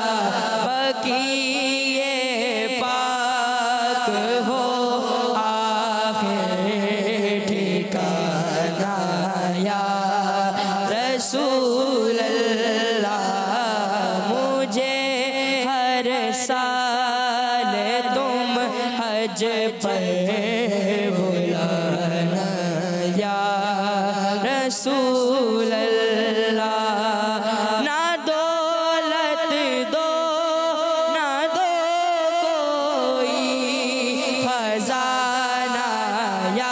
बकीए पाक हो आखिर ठिकाना या रसूल अल्लाह, मुझे हर साल तुम हज पर बुलाना या रसूल अल्लाह। ना दौलत दो ना दो कोई खजाना या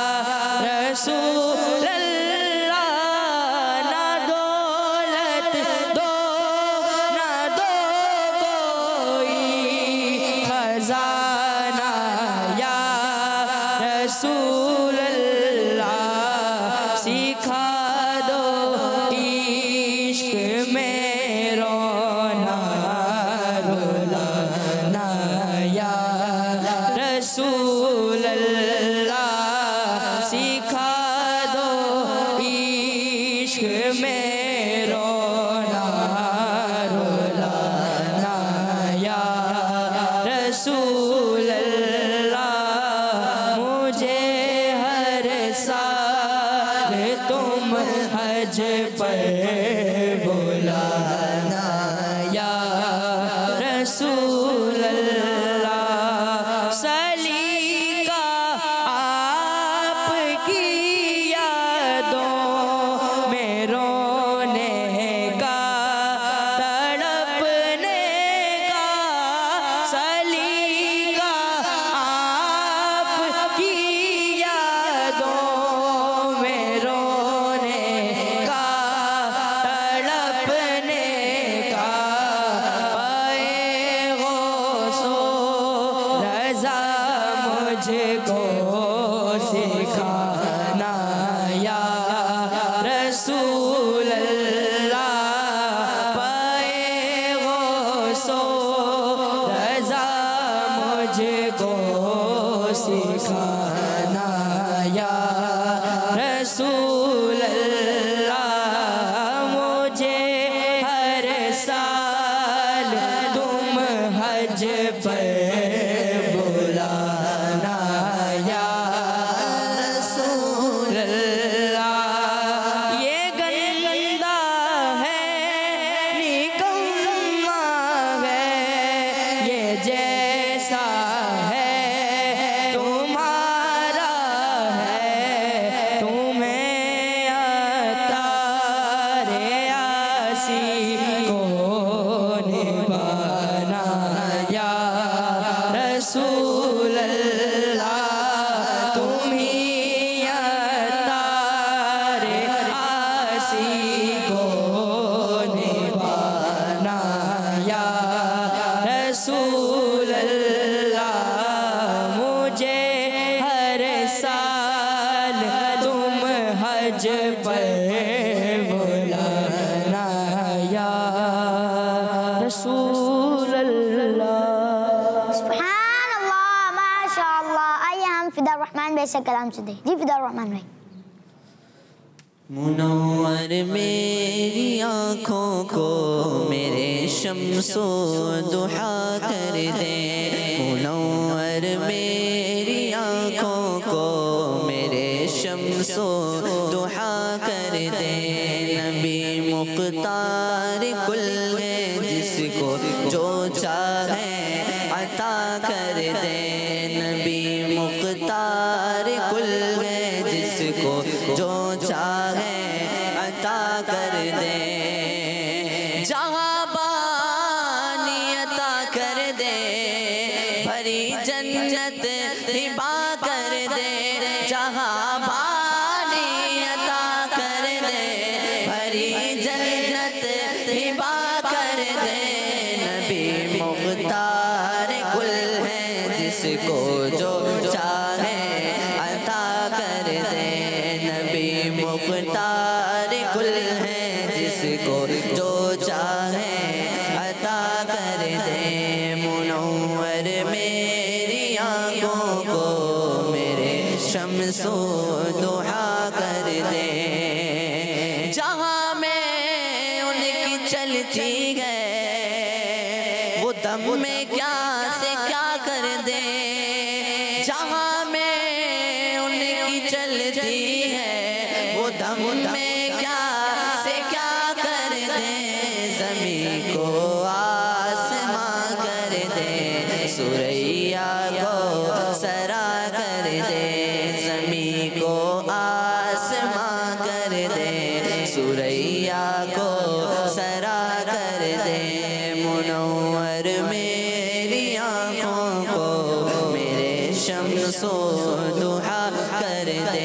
रसूल अल्लाह, ना दौलत दो ना दो कोई खजाना या रसूल अल्लाह। सिखा दो इश्क में रोना रुलाना या रसूल अल्लाह, सिखा दो इश्क में रोना रुलाना या रसूल अल्लाह। मुझे हर साल तुम हज पर बुलाना या रसूल अल्लाह। सलीका आपकी यादों में रोने का तड़पने का, सलीका आपकी यादों में रोने का तड़पने का। पाए गौसो रज़ा मुझको सिखाना या रसूल अल्लाह, पाए गौसो रज़ा मुझको सिखाना या रसूल अल्लाह। मुझे हर साल तुम हज पर बुलाना या रसूल अल्लाह। ये गंदा है निकम्मा है, ये जैसा है तुम्हारा है, तुम्हें अतारे आसी को निभाना या रसूल अल्लाह। तुम ही अतारे आसी को निभाना या रसूल अल्लाह। मुझे हर साल तुम हज पर बुलाना या रसूल अल्लाह। सुभान अल्लाह, माशाअल्लाह। आइए हम फिदा रहमान भाई से कलाम सुने। जी फिदा रहमान भाई। मुनव्वर मेरी आँखों को मेरे शम्सो दुहा कर दे, मेरी आँखों को मेरे शम्सो दुहा कर दे। नबी मुख्तार कुल है जिसको जो चाहे अता कर दे। नबी मुख्तार कुल है जिसको जो चाहे अता कर दे। जहाँ बानी अता कर दे भरी जन्नत हिबा कर दे। जहाँ बानी अता कर दे भरी जन्नत हिबा कर दे। नबी मुख्तार कुल है जिसको जो चाहे अता कर दे। नबी मुख्तार कुल है जिसको जो चाहे अता कर दे। मुनव्वर मेरी आँखों को मेरे शम्सो दुहा कर दे। जहाँ में उनकी चलती है वो दम में क्या से क्या कर दे। जहाँ में उनकी चलती है वो दम में क्या से क्या कर दे। ज़मीं को आसमां कर दे सुरैया को सरा कर दे। ज़मीं को आसमां कर दे सुरैया को सरा कर दे। मुनव्वर मेरी आँखों को मेरे शम्सो दुहा कर दे।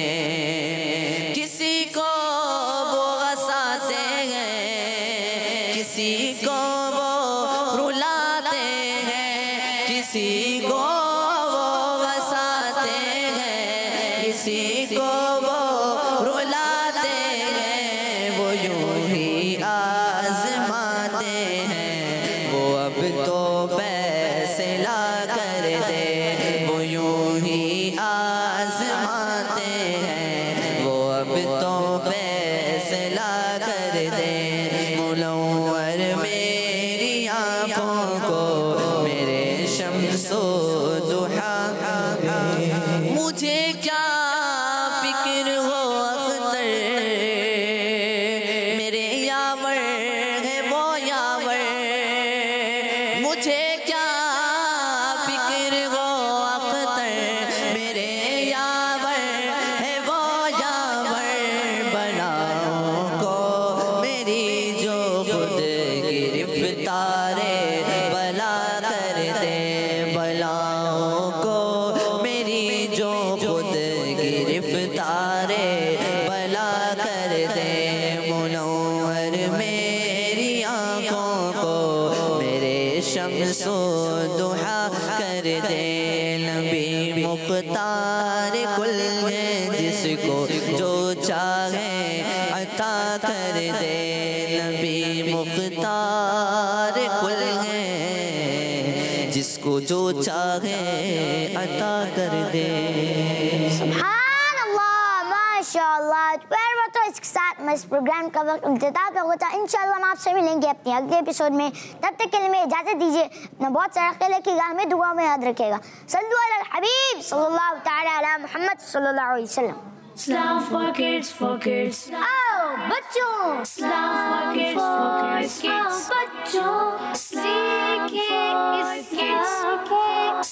किसी को वो हंसाते हैं किसी को वो रुलाते हैं। किसी को वो हंसाते हैं किसी को वो रुलाते हैं। वो यूं ही आजमाते हैं वो अब तो फैसला कर दे। वो यूं ही आजमाते हैं वो अब तो फैसला कर दे। मुनव्वर मेरी आँखों को मेरे शम्सो दुहा कर दे। मुझे क्या फिक्र हो अख्तर मेरे यावर है वो यावर। मुझे क्या फिक्र हो अख्तर मेरे यावर है वो यावर। बनाओ को मेरी जो खुद गिरफ्तारे बला कर दे। बलाओं को मेरी जो खुद गिरफ्तारे बला कर दे। मुनव्वर मेरी आँखों को मेरे शम्सो दुहा कर दे। नबी मुख्तार कुल है जिसको जो चाहे अता कर दे। नबी मुख्तार कुल है जिसको जो चाहे अता कर दे। सुभान अल्लाह, माशाअल्लाह। तो प्यारे बच्चों, इसके साथ मैं इस प्रोग्राम का वक्त इख्तिताम पे होता है। इंशाअल्लाह हम आपसे मिलेंगे अपने अगले एपिसोड में। तब तक के लिए मैं इजाज़त दीजिए। अपना बहुत सारा ख्याल रखिएगा, हमें दुआ में याद रखिएगा। सल्लल्लाहु अलैहि हबीब सल्लल्लाहु तआला अला मुहम्मद सल्लल्लाहु अलैहि वसल्लम। Islam for kids, for kids. आओ बच्चों, Islam for kids, for kids. बच्चों Islam for kids.